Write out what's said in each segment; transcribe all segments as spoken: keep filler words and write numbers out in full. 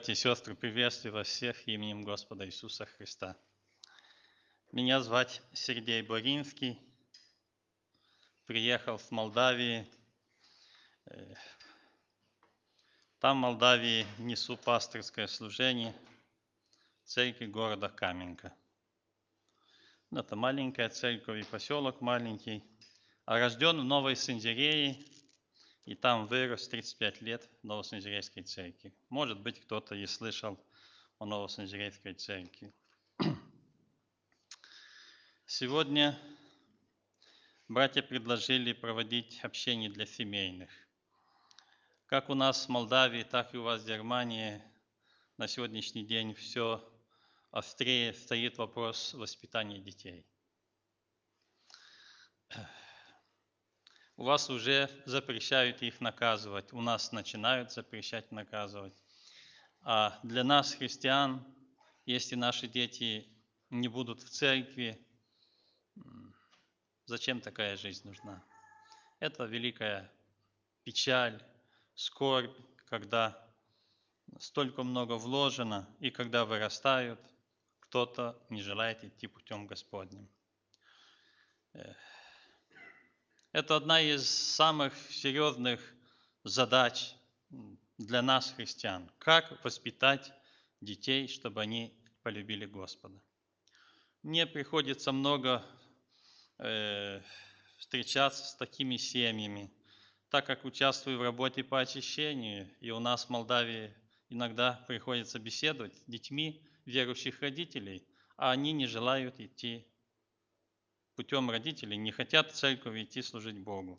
Братья и сестры, приветствую вас всех именем Господа Иисуса Христа. Меня звать Сергей Боринский. Приехал с Молдавии. Там, в Молдавии, несу пасторское служение в церкви города Каменка. Это маленькая церковь и поселок маленький. А рожден в Новой Синзерее, и там вырос тридцать пять лет в Новосинзерейской церкви. Может быть, кто-то и слышал о Новосинзерейской церкви. Сегодня братья предложили проводить общение для семейных. Как у нас в Молдавии, так и у вас в Германии на сегодняшний день все острее стоит вопрос воспитания детей. У вас уже запрещают их наказывать, у нас начинают запрещать наказывать. А для нас, христиан, если наши дети не будут в церкви, зачем такая жизнь нужна? Это великая печаль, скорбь, когда столько много вложено, и когда вырастают, кто-то не желает идти путем Господним. Это одна из самых серьезных задач для нас, христиан. Как воспитать детей, чтобы они полюбили Господа. Мне приходится много э, встречаться с такими семьями, так как участвую в работе по очищению, и у нас в Молдавии иногда приходится беседовать с детьми верующих родителей, а они не желают идти путем родителей, не хотят в церковь идти служить Богу.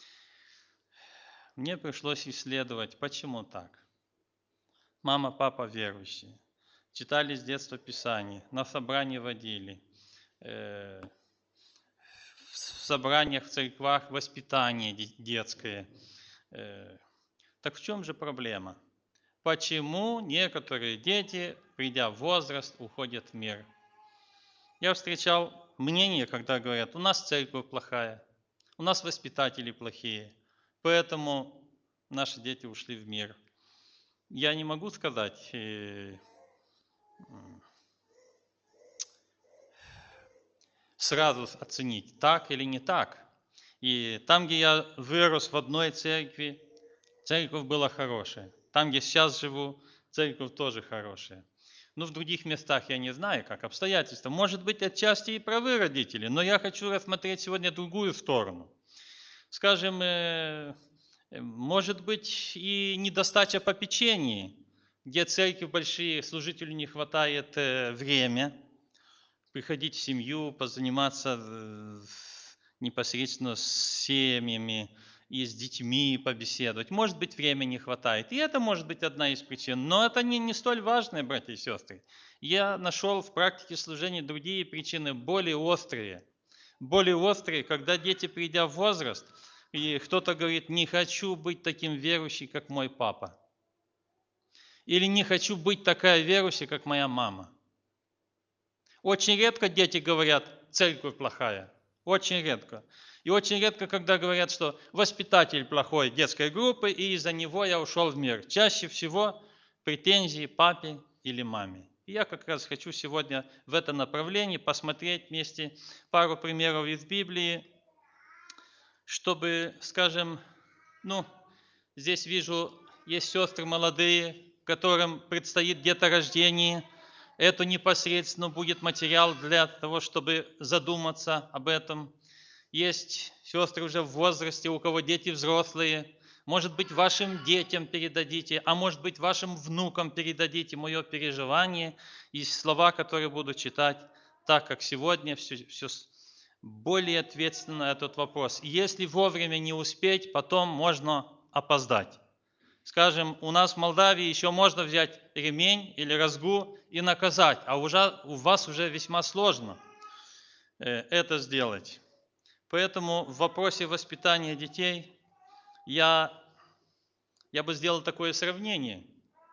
Мне пришлось исследовать, почему так. Мама, папа верующие, читали с детства Писание, на собрания водили, э, в собраниях, в церквах воспитание детское. Э, так в чем же проблема? Почему некоторые дети, придя в возраст, уходят в мир? Я встречал мнение, когда говорят, у нас церковь плохая, у нас воспитатели плохие, поэтому наши дети ушли в мир. Я не могу сказать, э, сразу оценить, так или не так. И там, где я вырос в одной церкви, церковь была хорошая. Там, где сейчас живу, церковь тоже хорошая. Но в других местах я не знаю, как обстоятельства. Может быть, отчасти и правы родители, но я хочу рассмотреть сегодня другую сторону. Скажем, может быть и недостача попечений, где церкви большие, служителю не хватает времени приходить в семью, позаниматься непосредственно с семьями и с детьми побеседовать. Может быть, времени не хватает. И это может быть одна из причин. Но это не, не столь важное, братья и сестры. Я нашел в практике служения другие причины, более острые. Более острые, когда дети, придя в возраст, и кто-то говорит, не хочу быть таким верующим, как мой папа. Или не хочу быть такая верующая, как моя мама. Очень редко дети говорят, церковь плохая. Очень редко. И очень редко, когда говорят, что воспитатель плохой детской группы, и из-за него я ушел в мир. Чаще всего претензии папе или маме. И я как раз хочу сегодня в это направлении посмотреть вместе пару примеров из Библии, чтобы, скажем, ну, здесь вижу, есть сестры молодые, которым предстоит деторождение. Это непосредственно будет материал для того, чтобы задуматься об этом. Есть сестры уже в возрасте, у кого дети взрослые. Может быть, вашим детям передадите, а может быть, вашим внукам передадите мое переживание и слова, которые буду читать, так как сегодня все, все более ответственно на этот вопрос. Если вовремя не успеть, потом можно опоздать. Скажем, у нас в Молдавии еще можно взять ремень или разгу и наказать, а уже, у вас уже весьма сложно это сделать. Поэтому в вопросе воспитания детей я, я бы сделал такое сравнение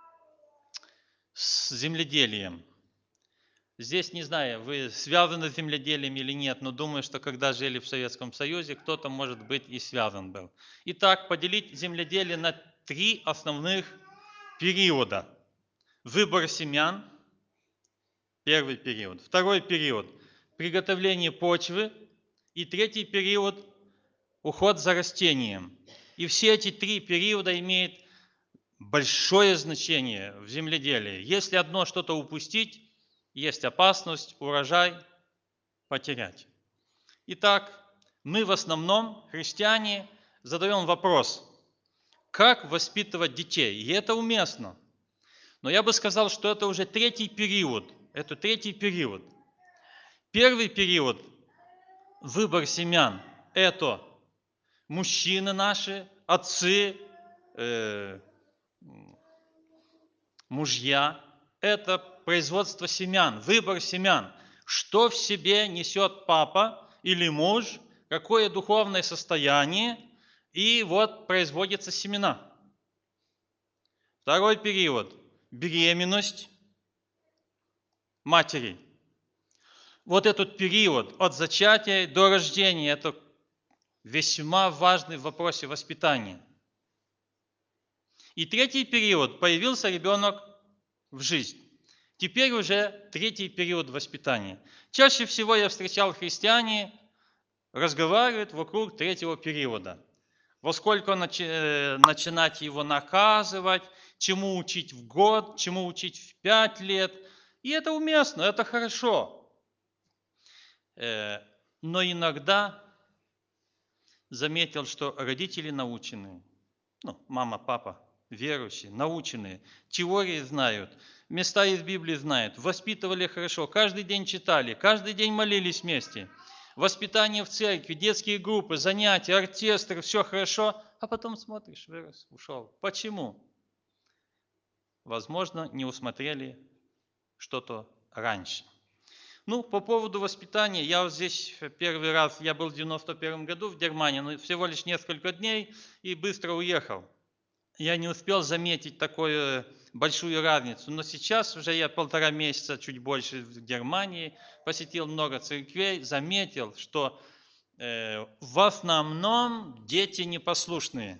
с земледелием. Здесь, не знаю, вы связаны с земледелием или нет, но думаю, что когда жили в Советском Союзе, кто-то, может быть, и связан был. Итак, поделить земледелие на три основных периода. Выбор семян, первый период. Второй период – приготовление почвы. И третий период – уход за растением. И все эти три периода имеют большое значение в земледелии. Если одно что-то упустить, есть опасность урожай потерять. Итак, мы в основном, христиане, задаем вопрос, как воспитывать детей. И это уместно. Но я бы сказал, что это уже третий период. Это третий период. Первый период – выбор семян. Это мужчины наши, отцы, э, мужья. Это производство семян, выбор семян. Что в себе несет папа или муж, какое духовное состояние, и вот производятся семена. Второй период – беременность матери. Вот этот период от зачатия до рождения – это весьма важный в вопросе воспитания. И третий период – появился ребенок в жизнь. Теперь уже третий период воспитания. Чаще всего я встречал христиане, разговаривают вокруг третьего периода. Во сколько начи- начинать его наказывать, чему учить в год, чему учить в пять лет. И это уместно, это хорошо. Э, Но иногда заметил, что родители научены, ну, мама, папа, верующие, наученные, теории знают, места из Библии знают, воспитывали хорошо, каждый день читали, каждый день молились вместе. Воспитание в церкви, детские группы, занятия, оркестр, все хорошо, а потом смотришь, вырос, ушел. Почему? Возможно, не усмотрели что-то раньше. Ну, по поводу воспитания, я вот здесь первый раз, я был в девяносто первом году в Германии, но всего лишь несколько дней и быстро уехал. Я не успел заметить такую большую разницу, но сейчас уже я полтора месяца, чуть больше в Германии, посетил много церквей, заметил, что э, в основном дети непослушные.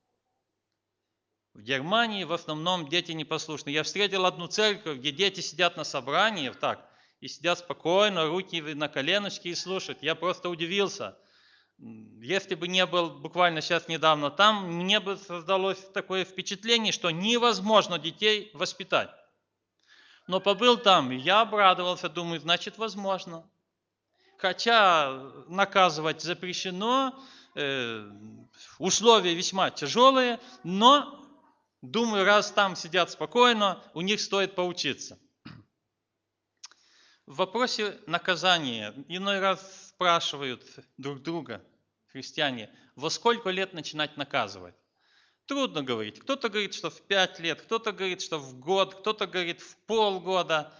В Германии в основном дети непослушные. Я встретил одну церковь, где дети сидят на собрании, так, и сидят спокойно, руки на коленочки и слушают. Я просто удивился. Если бы не был буквально сейчас недавно там, мне бы создалось такое впечатление, что невозможно детей воспитать. Но побыл там, и я обрадовался, думаю, значит возможно. Хотя наказывать запрещено, э, условия весьма тяжелые, но, думаю, раз там сидят спокойно, у них стоит поучиться. В вопросе наказания иной раз спрашивают друг друга, христиане, во сколько лет начинать наказывать? Трудно говорить. Кто-то говорит, что в пять лет, кто-то говорит, что в год, кто-то говорит в полгода.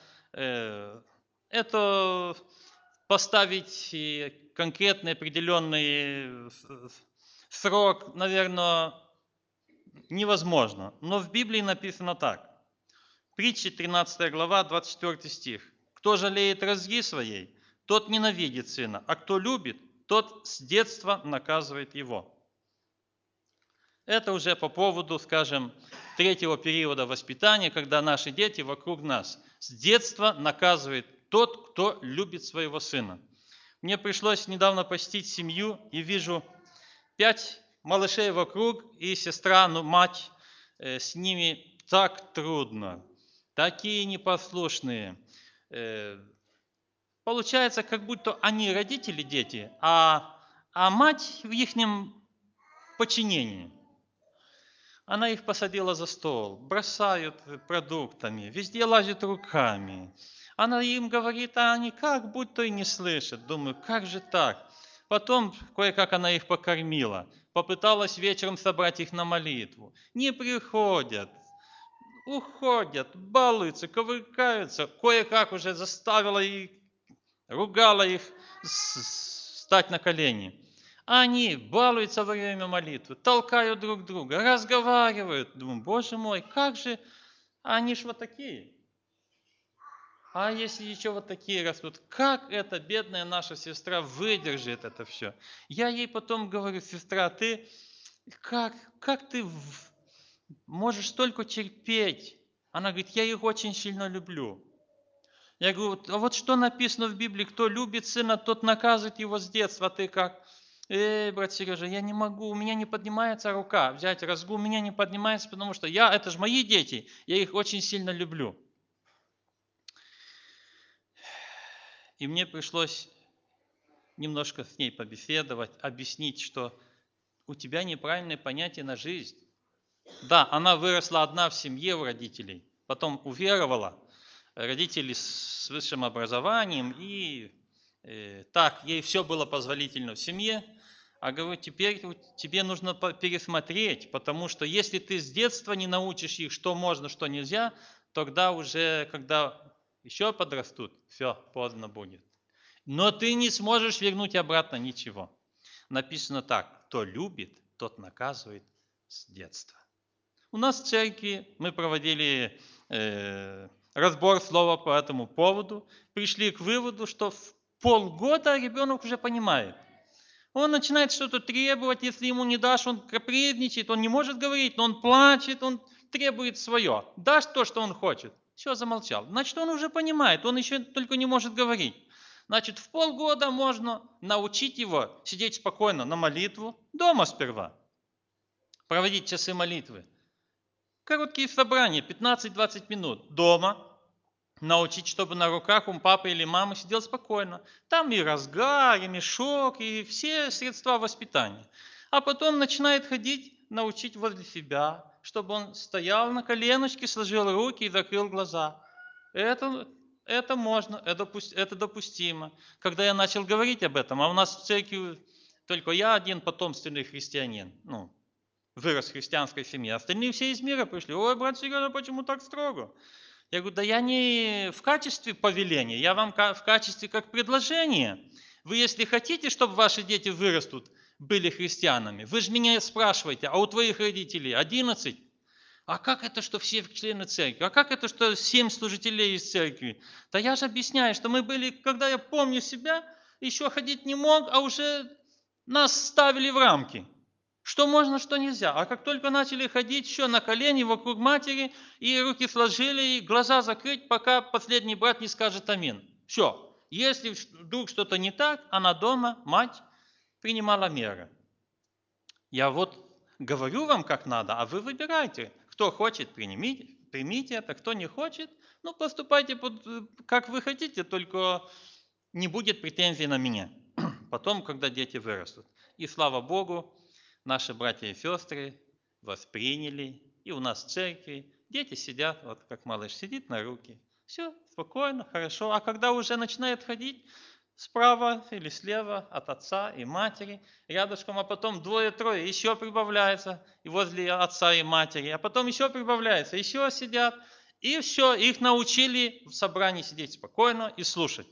Это поставить конкретный определенный срок, наверное, невозможно. Но в Библии написано так. Притчи тринадцатая глава, двадцать четвёртый стих. Кто жалеет разги своей, тот ненавидит сына, а кто любит, тот с детства наказывает его. Это уже по поводу, скажем, третьего периода воспитания, когда наши дети вокруг нас. С детства наказывает тот, кто любит своего сына. Мне пришлось недавно посетить семью и вижу пять малышей вокруг и сестра, ну мать, э, с ними так трудно, такие непослушные. Э, получается, как будто они родители, дети, а, а мать в их подчинении. Она их посадила за стол, бросают продуктами, везде лазят руками. Она им говорит, а они как будто и не слышат. Думаю, как же так? Потом кое-как она их покормила. Попыталась вечером собрать их на молитву. Не приходят, уходят, балуются, ковыркаются. Кое-как уже заставила их, ругала их встать на колени. Они балуются во время молитвы, толкают друг друга, разговаривают. Думаю, боже мой, как же, они ж вот такие. А если еще вот такие растут, как эта бедная наша сестра выдержит это все? Я ей потом говорю, сестра, ты как, как ты можешь столько терпеть? Она говорит, я их очень сильно люблю. Я говорю, а вот что написано в Библии, кто любит сына, тот наказывает его с детства. А ты как? Эй, брат Сережа, я не могу, у меня не поднимается рука взять разгу, у меня не поднимается, потому что я, это же мои дети, я их очень сильно люблю. И мне пришлось немножко с ней побеседовать, объяснить, что у тебя неправильное понятие на жизнь. Да, она выросла одна в семье у родителей, потом уверовала, родители с высшим образованием, и э, так, ей все было позволительно в семье, а говорю, теперь тебе нужно пересмотреть, потому что если ты с детства не научишь их, что можно, что нельзя, тогда уже, когда еще подрастут, все, поздно будет. Но ты не сможешь вернуть обратно ничего. Написано так, кто любит, тот наказывает с детства. У нас в церкви мы проводили э, разбор слова по этому поводу, пришли к выводу, что в полгода ребенок уже понимает. Он начинает что-то требовать, если ему не дашь, он капризничает, он не может говорить, но он плачет, он требует свое. Дашь то, что он хочет. Все, замолчал. Значит, он уже понимает, он еще только не может говорить. Значит, в полгода можно научить его сидеть спокойно на молитву, дома сперва, проводить часы молитвы. Короткие собрания, пятнадцать-двадцать минут, дома, научить, чтобы на руках у папы или мамы сидел спокойно. Там и разгар, и мешок, и все средства воспитания. А потом начинает ходить, научить возле себя, чтобы он стоял на коленочке, сложил руки и закрыл глаза. Это, это можно, это, это допустимо. Когда я начал говорить об этом, а у нас в церкви только я один потомственный христианин, ну, вырос в христианской семье, остальные все из мира пришли. Ой, брат Сережа, почему так строго? Я говорю, да я не в качестве повеления, я вам в качестве как предложения. Вы, если хотите, чтобы ваши дети вырастут, были христианами, вы же меня спрашиваете, а у твоих родителей одиннадцать? А как это, что все члены церкви? А как это, что семь служителей из церкви? Да я же объясняю, что мы были, когда я помню себя, еще ходить не мог, а уже нас ставили в рамки. Что можно, что нельзя. А как только начали ходить, еще на колени вокруг матери, и руки сложили, и глаза закрыть, пока последний брат не скажет амин. Все. Если вдруг что-то не так, она дома, мать, принимала меры. Я вот говорю вам, как надо, а вы выбирайте. Кто хочет, примите, примите это, кто не хочет, ну, поступайте, под, как вы хотите, только не будет претензий на меня. Потом, когда дети вырастут. И слава Богу, наши братья и сестры восприняли, и у нас в церкви дети сидят, вот как малыш сидит на руки. Все, спокойно, хорошо. А когда уже начинает ходить, справа или слева от отца и матери, рядышком, а потом двое-трое, еще прибавляется, и возле отца и матери, а потом еще прибавляется, еще сидят, и все, их научили в собрании сидеть спокойно и слушать.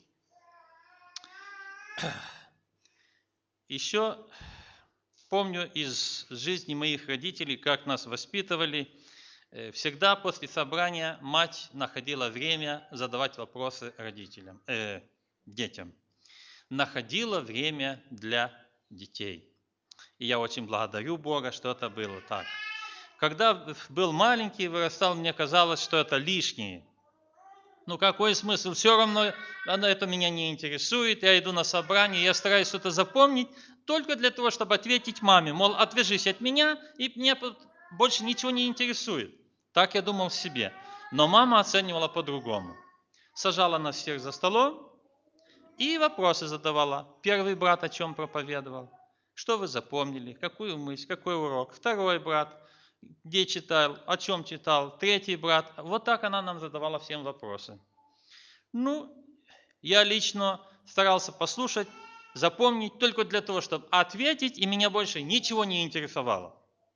Еще помню из жизни моих родителей, как нас воспитывали. Всегда после собрания мать находила время задавать вопросы родителям, э, детям. Находила время для детей. И я очень благодарю Бога, что это было так. Когда был маленький, вырастал, мне казалось, что это лишнее. Ну какой смысл? Все равно это меня не интересует. Я иду на собрание, я стараюсь что-то запомнить только для того, чтобы ответить маме. Мол, отвяжись от меня, и мне больше ничего не интересует. Так я думал в себе. Но мама оценивала по-другому. Сажала нас всех за столом и вопросы задавала. Первый брат о чем проповедовал? Что вы запомнили? Какую мысль? Какой урок? Второй брат где читал? О чем читал? Третий брат. Вот так она нам задавала всем вопросы. Ну, я лично старался послушать, запомнить только для того, чтобы ответить, и меня больше ничего не интересовало.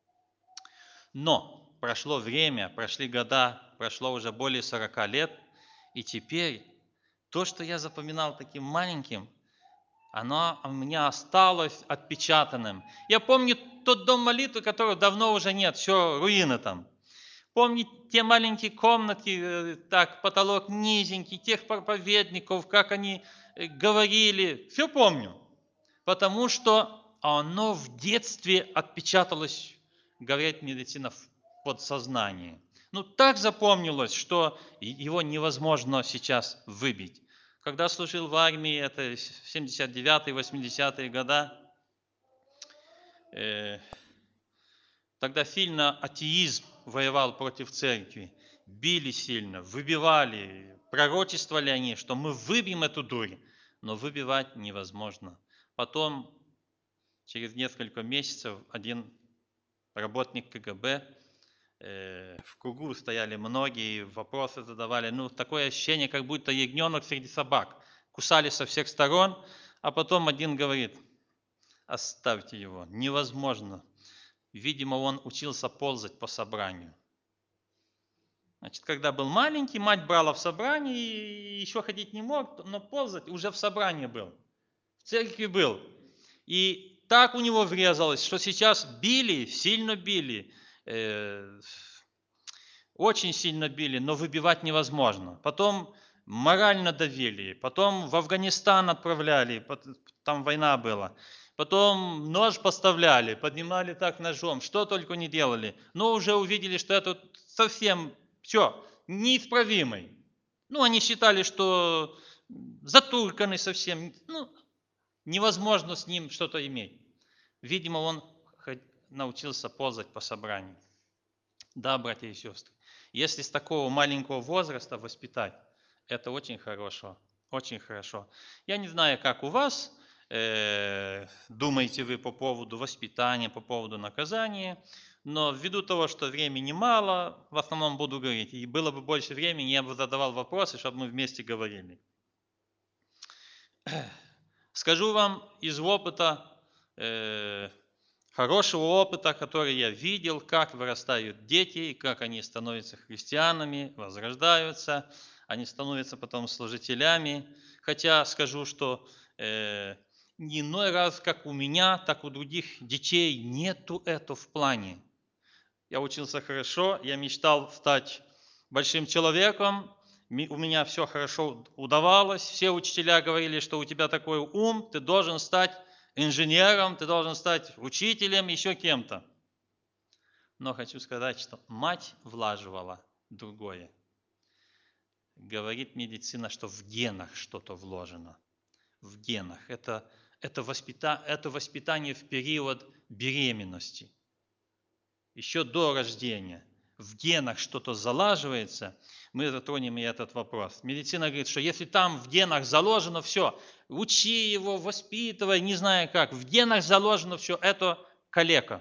Но прошло время, прошли года, прошло уже более сорока лет, и теперь то, что я запоминал таким маленьким, оно у меня осталось отпечатанным. Я помню тот дом молитвы, которого давно уже нет, все руины там. Помню те маленькие комнатки, так, потолок низенький, тех проповедников, как они говорили, все помню. Потому что оно в детстве отпечаталось, говорит медицина, в подсознании. Ну, так запомнилось, что и- его невозможно сейчас выбить. Когда служил в армии, это семьдесят девятые, восьмидесятые года, э, тогда сильно атеизм воевал против церкви. Били сильно, выбивали, пророчествовали они, что мы выбьем эту дурь, но выбивать невозможно. Потом, через несколько месяцев, один работник КГБ, э, в кругу стояли многие, вопросы задавали. Ну, такое ощущение, как будто ягненок среди собак. Кусали со всех сторон, а потом один говорит: оставьте его, невозможно. Видимо, он учился ползать по собранию. Значит, когда был маленький, мать брала в собрание, и еще ходить не мог, но ползать уже в собрании был. В церкви был. И так у него врезалось, что сейчас били, сильно били, э, очень сильно били, но выбивать невозможно. Потом морально давили, потом в Афганистан отправляли, там война была. Потом нож поставляли, поднимали так ножом, что только не делали. Но уже увидели, что это совсем все, неисправимый. Ну, они считали, что затурканный совсем, ну, невозможно с ним что-то иметь. Видимо, он научился ползать по собранию. Да, братья и сестры, если с такого маленького возраста воспитать, это очень хорошо, очень хорошо. Я не знаю, как у вас, э, думаете вы по поводу воспитания, по поводу наказания, но ввиду того, что времени мало, в основном буду говорить, и было бы больше времени, я бы задавал вопросы, чтобы мы вместе говорили. Скажу вам из опыта, э, хорошего опыта, который я видел, как вырастают дети, как они становятся христианами, возрождаются, они становятся потом служителями. Хотя скажу, что э, не иной раз, как у меня, так у других детей нету этого в плане. Я учился хорошо, я мечтал стать большим человеком, у меня все хорошо удавалось, все учителя говорили, что у тебя такой ум, ты должен стать инженером, ты должен стать учителем, еще кем-то. Но хочу сказать, что мать влаживала другое. Говорит медицина, что в генах что-то вложено. В генах. Это, это, воспита, это воспитание в период беременности. Еще до рождения. В генах что-то залаживается, мы затронем и этот вопрос. Медицина говорит, что если там в генах заложено все, учи его, воспитывай, не знаю как, в генах заложено все, это калека.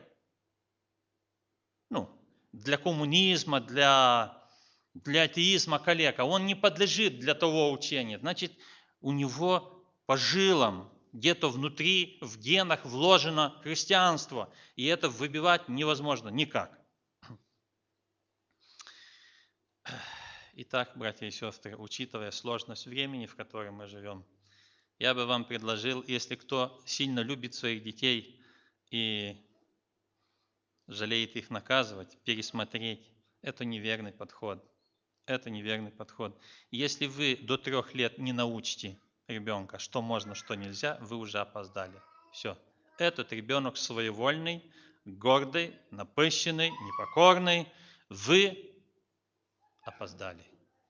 Ну, для коммунизма, для, для атеизма калека. Он не подлежит для того учения. Значит, у него по жилам, где-то внутри, в генах вложено христианство. И это выбивать невозможно никак. Итак, братья и сестры, учитывая сложность времени, в котором мы живем, я бы вам предложил, если кто сильно любит своих детей и жалеет их наказывать, пересмотреть. Это неверный подход. Это неверный подход. Если вы до трех лет не научите ребенка, что можно, что нельзя, вы уже опоздали. Все. Этот ребенок своевольный, гордый, напыщенный, непокорный. Вы опоздали.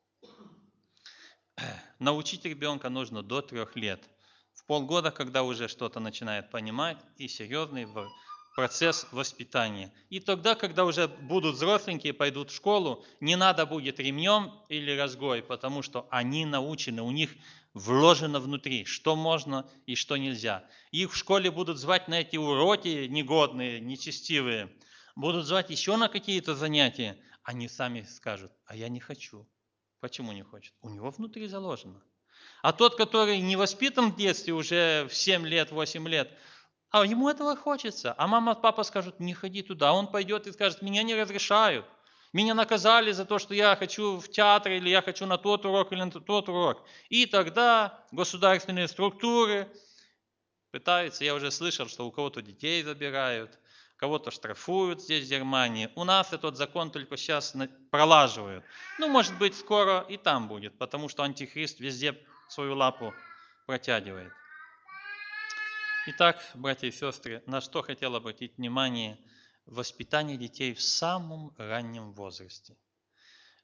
Научить ребенка нужно до трех лет. В полгода, когда уже что-то начинает понимать, и серьезный процесс воспитания. И тогда, когда уже будут взросленькие, пойдут в школу, не надо будет ремнем или разгой, потому что они научены, у них вложено внутри, что можно и что нельзя. Их в школе будут звать на эти уроки негодные, нечестивые, будут звать еще на какие-то занятия, они сами скажут: а я не хочу. Почему не хочет? У него внутри заложено. А тот, который не воспитан в детстве, уже в семь лет, восемь лет, а ему этого хочется. А мама, папа скажут: не ходи туда. А он пойдет и скажет: меня не разрешают. Меня наказали за то, что я хочу в театр, или я хочу на тот урок, или на тот урок. И тогда государственные структуры пытаются, я уже слышал, что у кого-то детей забирают, кого-то штрафуют здесь, в Германии. У нас этот закон только сейчас пролаживают. Ну, может быть, скоро и там будет, потому что антихрист везде свою лапу протягивает. Итак, братья и сестры, на что хотел обратить внимание: воспитание детей в самом раннем возрасте.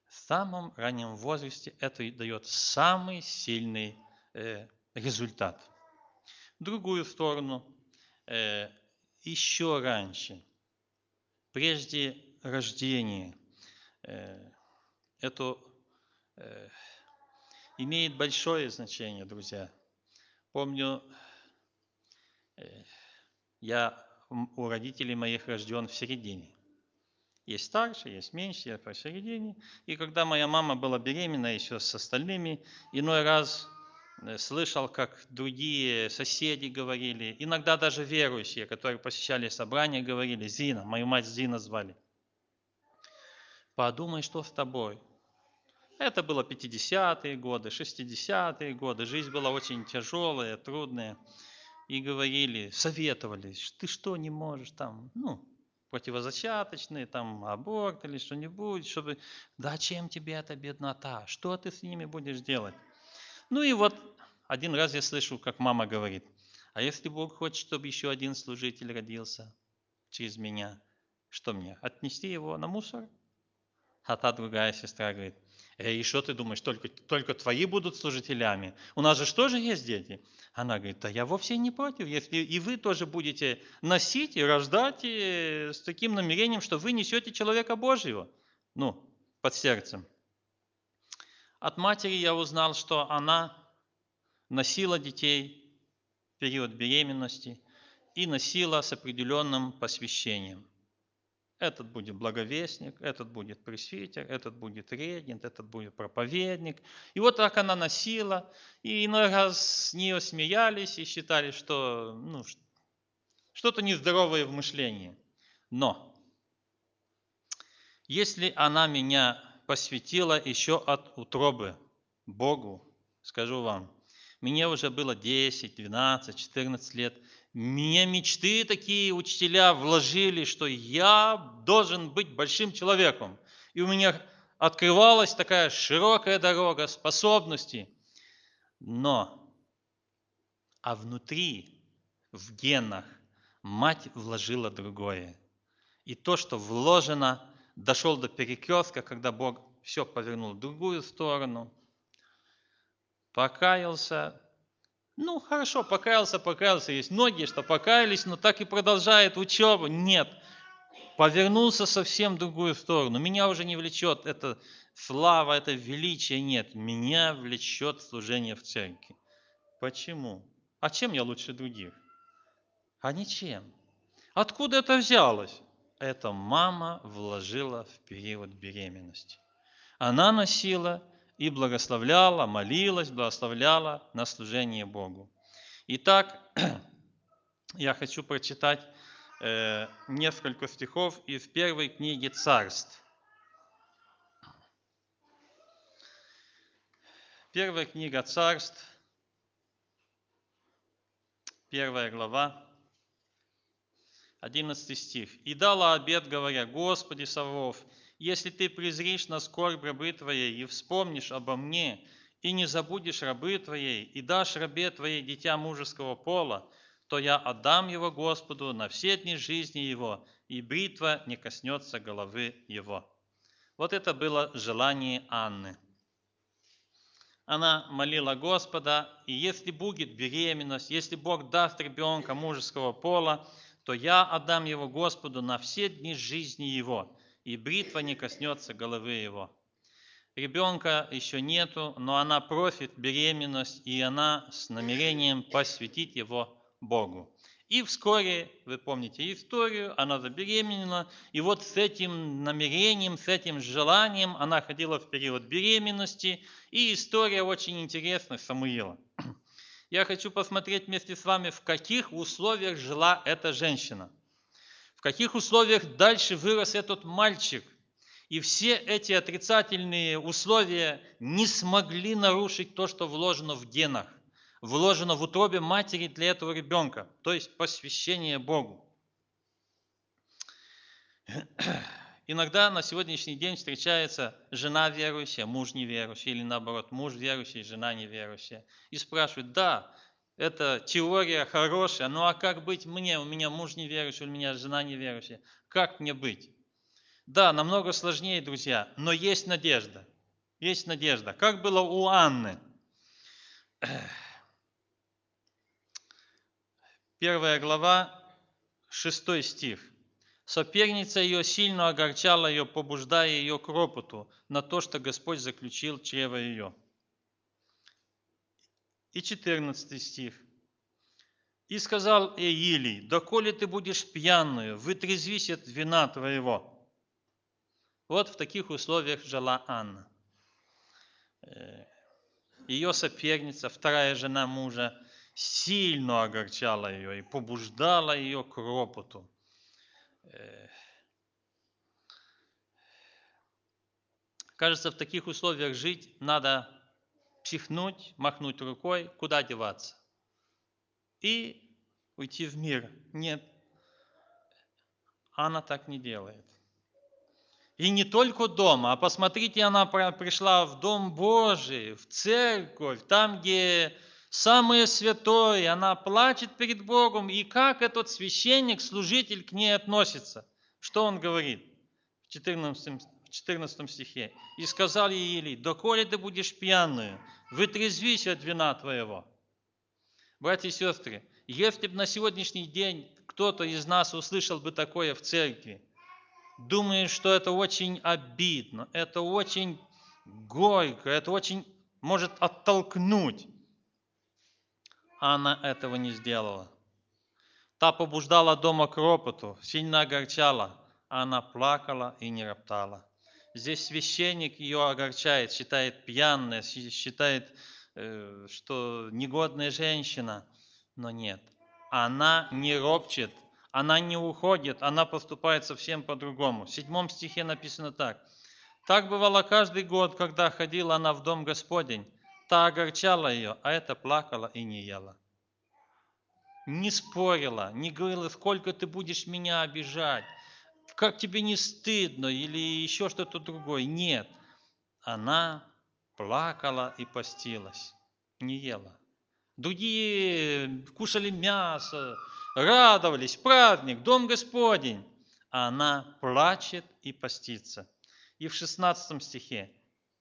В самом раннем возрасте это и дает самый сильный э, результат. В другую сторону, э, еще раньше, прежде рождения, э, это э, имеет большое значение, друзья. Помню, э, я м, у родителей моих рожден в середине. Есть старше, есть меньше, я посередине. И когда моя мама была беременна еще с остальными, иной раз э, слышал, как другие соседи говорили, иногда даже верующие, которые посещали собрания, говорили: Зина, мою мать Зина звали, подумай, что с тобой. Это было пятидесятые годы, шестидесятые годы, жизнь была очень тяжелая, трудная. И говорили, советовали, ты что не можешь там, ну, противозачаточные, там, аборт или что-нибудь, чтобы, да чем тебе эта беднота, что ты с ними будешь делать? Ну и вот один раз я слышу, как мама говорит, а если Бог хочет, чтобы еще один служитель родился через меня, что мне, отнести его на мусор? А та другая сестра говорит, эй, и что ты думаешь, только, только твои будут служителями? У нас же тоже есть дети. Она говорит, да я вовсе не против, если и вы тоже будете носить и рождать и с таким намерением, что вы несете человека Божьего, ну, под сердцем. От матери я узнал, что она носила детей в период беременности и носила с определенным посвящением. Этот будет благовестник, этот будет пресвитер, этот будет регент, этот будет проповедник. И вот так она носила, и иной раз с нее смеялись и считали, что ну, что-то нездоровое в мышлении. Но если она меня посвятила еще от утробы Богу, скажу вам, мне уже было десять, двенадцать, четырнадцать лет, мне мечты такие учителя вложили, что я должен быть большим человеком. И у меня открывалась такая широкая дорога способностей. Но, а внутри, в генах, мать вложила другое. И то, что вложено, дошел до перекрестка, когда Бог все повернул в другую сторону, покаялся. Ну, хорошо, покаялся, покаялся. Есть многие, что покаялись, но так и продолжает учебу. Нет, повернулся совсем в другую сторону. Меня уже не влечет эта слава, это величие. Нет, меня влечет служение в церкви. Почему? А чем я лучше других? А ничем. Откуда это взялось? Это мама вложила в период беременности. Она носила и благословляла, молилась, благословляла на служение Богу. Итак, я хочу прочитать э, несколько стихов из первой книги Царств. Первая книга Царств, первая глава, одиннадцатый стих. «И дала обет, говоря, Господи Саваоф, если ты презришь на скорбь рабы твоей и вспомнишь обо мне, и не забудешь рабы твоей, и дашь рабе твоей дитя мужеского пола, то я отдам его Господу на все дни жизни его, и бритва не коснется головы его». Вот это было желание Анны. Она молила Господа, и если будет беременность, если Бог даст ребенка мужеского пола, то я отдам его Господу на все дни жизни его, и бритва не коснется головы его. Ребенка еще нету, но она просит беременность, и она с намерением посвятить его Богу. И вскоре, вы помните историю, она забеременела, и вот с этим намерением, с этим желанием она ходила в период беременности, и история очень интересная Самуила. Я хочу посмотреть вместе с вами, в каких условиях жила эта женщина, в каких условиях дальше вырос этот мальчик. И все эти отрицательные условия не смогли нарушить то, что вложено в генах, вложено в утробе матери для этого ребенка, то есть посвящение Богу. Иногда на сегодняшний день встречается жена верующая, муж неверующий, или наоборот, муж верующий, жена неверующая. И спрашивают, да, эта теория хорошая, ну а как быть мне? У меня муж неверующий, у меня жена неверующая. Как мне быть? Да, намного сложнее, друзья, но есть надежда. Есть надежда. Как было у Анны. Первая глава, шестой стих. Соперница ее сильно огорчала ее, побуждая ее к ропоту на то, что Господь заключил чрево ее. И четырнадцатый стих. И сказал Иилий: доколе ты будешь пьяную, вытрезвись от вина твоего. Вот в таких условиях жила Анна. Ее соперница, вторая жена мужа, сильно огорчала ее и побуждала ее к ропоту. Кажется, в таких условиях жить надо психнуть, махнуть рукой, куда деваться. И уйти в мир. Нет, Анна так не делает. И не только дома, а посмотрите, она пришла в Дом Божий, в церковь, там, где самое святое, она плачет перед Богом. И как этот священник, служитель к ней относится? Что он говорит в четырнадцатом, в четырнадцатом стихе? «И сказал ей Илий: доколе ты будешь пьяную, вытрезвись от вина твоего». Братья и сестры, если бы на сегодняшний день кто-то из нас услышал бы такое в церкви, думаю, что это очень обидно, это очень горько, это очень может оттолкнуть. А она этого не сделала. Та побуждала дома к ропоту, сильно огорчала, а она плакала и не роптала. Здесь священник ее огорчает, считает пьяной, считает, что негодная женщина. Но нет, она не ропчет, она не уходит, она поступает совсем по-другому. В седьмом стихе написано так. Так бывало каждый год, когда ходила она в дом Господень, та огорчала ее, а эта плакала и не ела. Не спорила, не говорила, сколько ты будешь меня обижать, как тебе не стыдно или еще что-то другое. Нет, она плакала и постилась, не ела. Другие кушали мясо, радовались, праздник, дом Господень. А она плачет и постится. И в шестнадцатом стихе.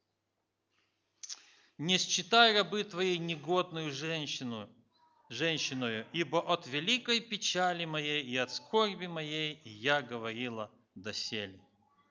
«Не считай, рабы твои, негодную женщину, женщиною, ибо от великой печали моей и от скорби моей я говорила доселе».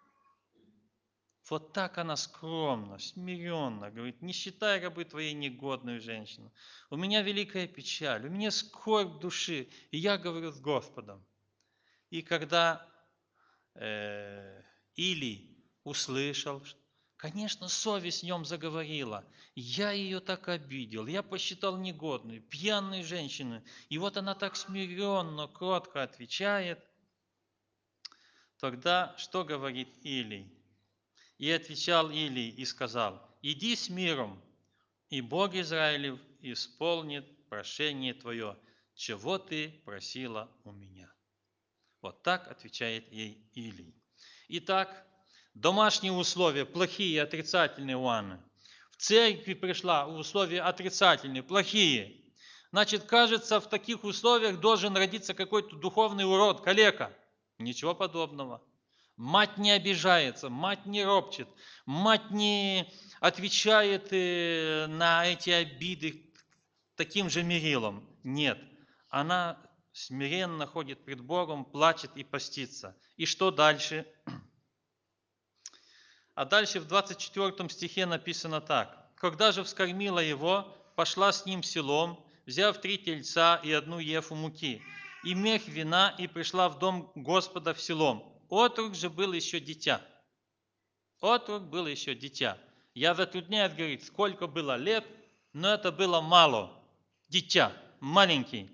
Вот так она скромно, смиренно говорит: не считай, рабы твоей, негодную женщину. У меня великая печаль, у меня скорбь души, и я говорю с Господом. И когда э, Илий услышал, конечно, совесть в нем заговорила. Я ее так обидел, я посчитал негодной, пьяной женщиной. И вот она так смиренно, кротко отвечает. Тогда что говорит Илий? И отвечал Илий и сказал: иди с миром, и Бог Израилев исполнит прошение твое, чего ты просила у меня. Вот так отвечает ей Илий. Итак, домашние условия плохие, отрицательные у Анны. В церкви пришла условия отрицательные, плохие. Значит, кажется, в таких условиях должен родиться какой-то духовный урод, калека. Ничего подобного. Мать не обижается, мать не ропчет, мать не отвечает на эти обиды таким же мерилом. Нет, она смиренно ходит пред Богом, плачет и постится. И что дальше? А дальше в двадцать четвёртом стихе написано так. «Когда же вскормила его, пошла с ним в селом, взяв три тельца и одну ефу муки, и мех вина, и пришла в дом Господа в селом. Отрок же был еще дитя». Отрок был еще дитя. Я затрудняюсь говорить, сколько было лет, но это было мало. Дитя, маленький.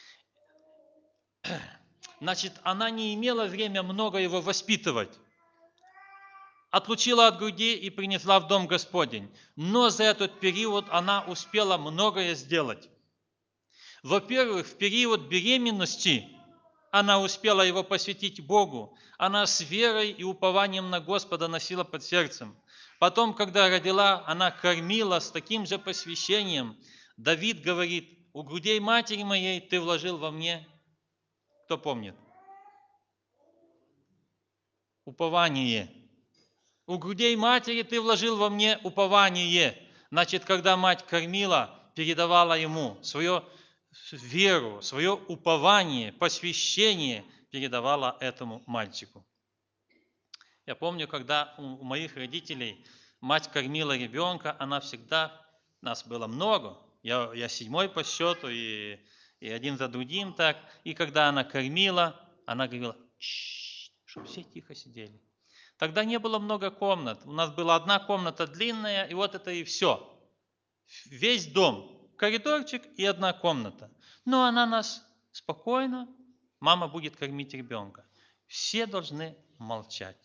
Значит, она не имела время много его воспитывать. Отлучила от груди и принесла в дом Господень. Но за этот период она успела многое сделать. Во-первых, в период беременности она успела его посвятить Богу. Она с верой и упованием на Господа носила под сердцем. Потом, когда родила, она кормила с таким же посвящением. Давид говорит: у грудей матери моей ты вложил во мне. Кто помнит? Упование. У грудей матери ты вложил во мне упование. Значит, когда мать кормила, передавала ему свою веру, свое упование, посвящение передавала этому мальчику. Я помню, когда у моих родителей мать кормила ребенка, она всегда, нас было много, я, я седьмой по счету, и, и один за другим так, и когда она кормила, она говорила, чтобы все тихо сидели. Тогда не было много комнат, у нас была одна комната длинная, и вот это и все. Весь дом, коридорчик и одна комната. Но она нас спокойно, мама будет кормить ребенка. Все должны молчать.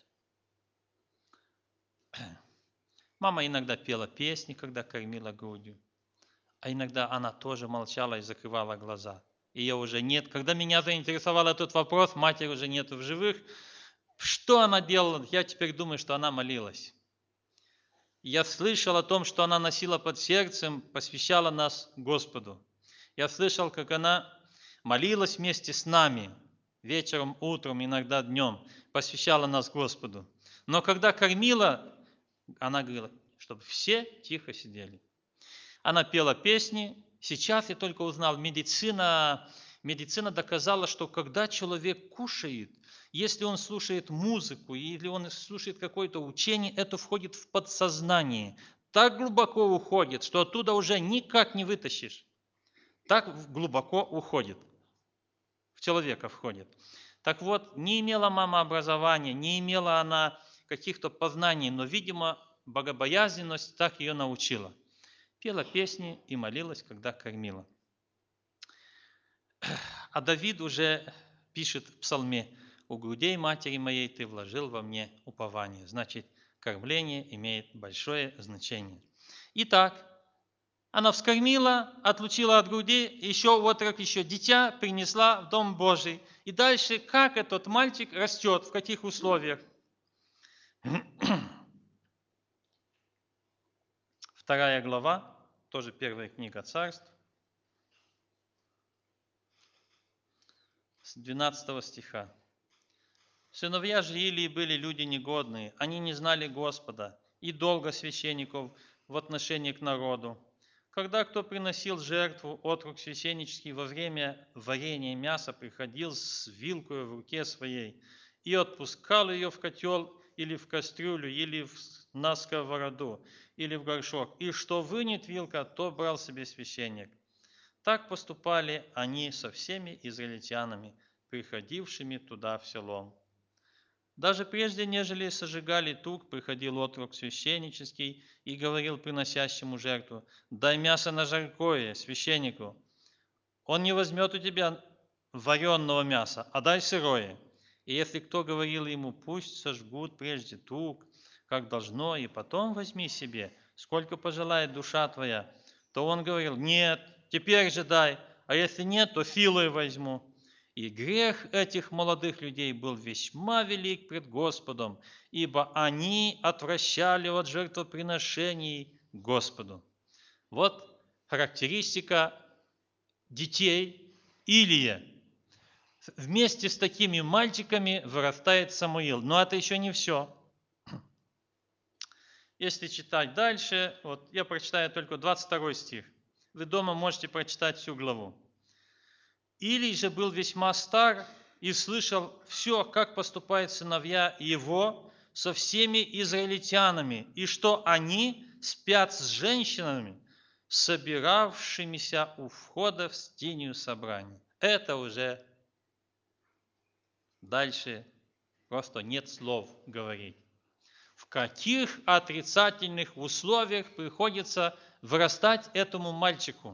Мама иногда пела песни, когда кормила грудью, а иногда она тоже молчала и закрывала глаза. Ее уже нет. Когда меня заинтересовал этот вопрос, матери уже нет в живых. Что она делала? Я теперь думаю, что она молилась. Я слышал о том, что она носила под сердцем, посвящала нас Господу. Я слышал, как она молилась вместе с нами, вечером, утром, иногда днем, посвящала нас Господу. Но когда кормила, она говорила, чтобы все тихо сидели. Она пела песни. Сейчас я только узнал, медицина, медицина доказала, что когда человек кушает, если он слушает музыку или он слушает какое-то учение, это входит в подсознание. Так глубоко уходит, что оттуда уже никак не вытащишь. Так глубоко уходит. В человека входит. Так вот, не имела мама образования, не имела она каких-то познаний, но, видимо, богобоязненность так ее научила. Пела песни и молилась, когда кормила. А Давид уже пишет в псалме, «У грудей матери моей ты вложил во мне упование». Значит, кормление имеет большое значение. Итак, она вскормила, отлучила от груди, еще отрок, еще дитя принесла в Дом Божий. И дальше, как этот мальчик растет, в каких условиях? Вторая глава, тоже первая книга Царств, с двенадцатого стиха. «Сыновья же Илии были люди негодные, они не знали Господа и долга священников в отношении к народу. Когда кто приносил жертву, отрок священнический во время варения мяса приходил с вилкой в руке своей и отпускал ее в котел или в кастрюлю, или на сковороду, или в горшок. И что вынет вилка, то брал себе священник. Так поступали они со всеми израильтянами, приходившими туда в село. Даже прежде, нежели сожигали тук, приходил отрок священнический и говорил приносящему жертву, дай мясо на жаркое священнику. Он не возьмет у тебя вареного мяса, а дай сырое. И если кто говорил ему, пусть сожгут прежде тук, как должно, и потом возьми себе, сколько пожелает душа твоя, то он говорил, нет, теперь же дай, а если нет, то силой возьму. И грех этих молодых людей был весьма велик пред Господом, ибо они отвращали от жертвоприношений Господу. Вот характеристика детей Илия. Вместе с такими мальчиками вырастает Самуил. Но это еще не все. Если читать дальше, вот я прочитаю только двадцать второй стих. Вы дома можете прочитать всю главу. Илий же был весьма стар и слышал все, как поступают сыновья его со всеми израильтянами, и что они спят с женщинами, собиравшимися у входа в скинию собрания. Это уже дальше просто нет слов говорить. В каких отрицательных условиях приходится вырастать этому мальчику?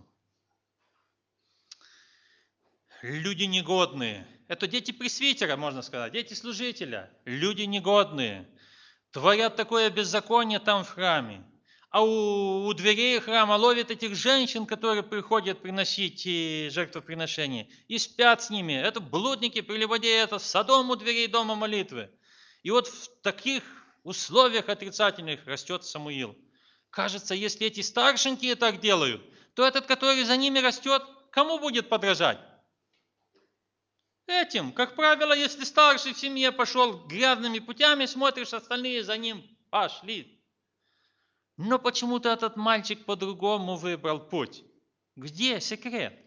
Люди негодные. Это дети пресвитера, можно сказать, дети служителя. Люди негодные. Творят такое беззаконие там в храме. А у, у дверей храма ловят этих женщин, которые приходят приносить жертвоприношения, и спят с ними. Это блудники, прелюбодеи, это Содом у дверей дома молитвы. И вот в таких условиях отрицательных растет Самуил. Кажется, если эти старшенькие так делают, то этот, который за ними растет, кому будет подражать? этим. Как правило, если старший в семье пошел грязными путями, смотришь, остальные за ним пошли. Но почему-то этот мальчик по-другому выбрал путь. Где секрет?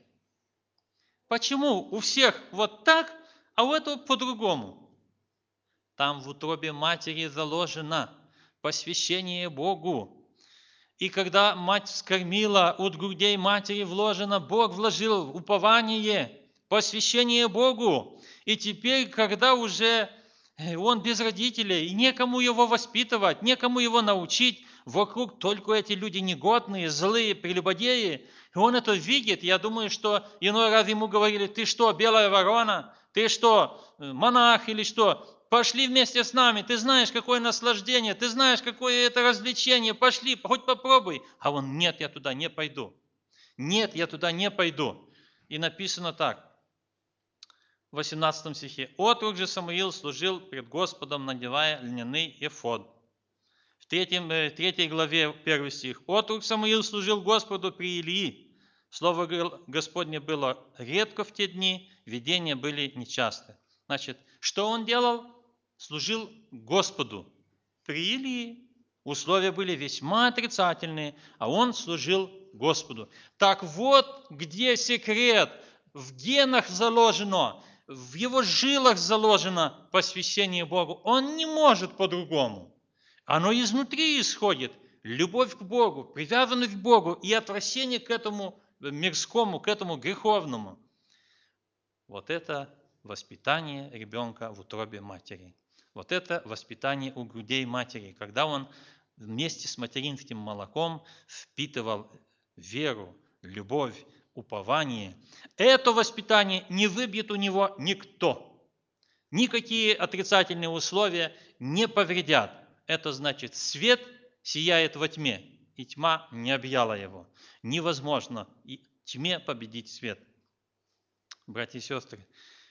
Почему у всех вот так, а у этого по-другому? Там в утробе матери заложено посвящение Богу. И когда мать вскормила, от грудей матери вложено, Бог вложил упование, посвящение Богу. И теперь, когда уже он без родителей, и некому его воспитывать, некому его научить, вокруг только эти люди негодные, злые, прелюбодеи, и он это видит. Я думаю, что иной раз ему говорили: ты что, белая ворона? Ты что, монах или что? Пошли вместе с нами, ты знаешь, какое наслаждение, ты знаешь, какое это развлечение, пошли, хоть попробуй. А он: нет, я туда не пойду. Нет, я туда не пойду. И написано так, в восемнадцатом стихе. Отрок же Самуил служил пред Господом, надевая льняный эфод. В третьем, третьей главе, первый стих. Отрок Самуил служил Господу при Илии. Слово Господне было редко в те дни, видения были нечасты. Значит, что он делал? Служил Господу при Илии. Условия были весьма отрицательные, а он служил Господу. Так вот, где секрет. В генах заложено, в его жилах заложено посвящение Богу. Он не может по-другому. Оно изнутри исходит. Любовь к Богу, привязанность к Богу и отвращение к этому мирскому, к этому греховному. Вот это воспитание ребенка в утробе матери. Вот это воспитание у грудей матери, когда он вместе с материнским молоком впитывал веру, любовь, упование. Это воспитание не выбьет у него никто. Никакие отрицательные условия не повредят. Это значит, свет сияет во тьме, и тьма не объяла его. Невозможно и тьме победить свет. Братья и сестры,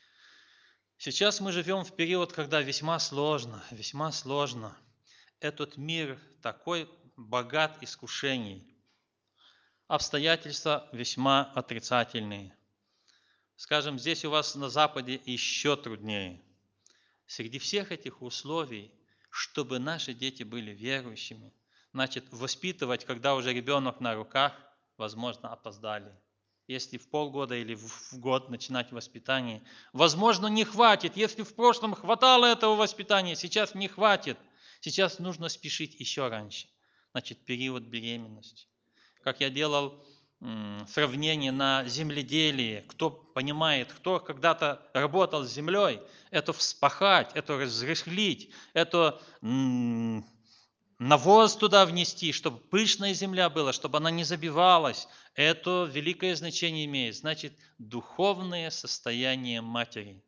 сейчас мы живем в период, когда весьма сложно, весьма сложно. Этот мир такой богат искушений. Обстоятельства весьма отрицательные. Скажем, здесь у вас на Западе еще труднее. Среди всех этих условий, чтобы наши дети были верующими, значит, воспитывать, когда уже ребенок на руках, возможно, опоздали. Если в полгода или в год начинать воспитание, возможно, не хватит. Если в прошлом хватало этого воспитания, сейчас не хватит. Сейчас нужно спешить еще раньше. Значит, период беременности. Как я делал м, сравнение на земледелии, кто понимает, кто когда-то работал с землей, это вспахать, это разрыхлить, это м, навоз туда внести, чтобы пышная земля была, чтобы она не забивалась. Это великое значение имеет. Значит, духовное состояние матери.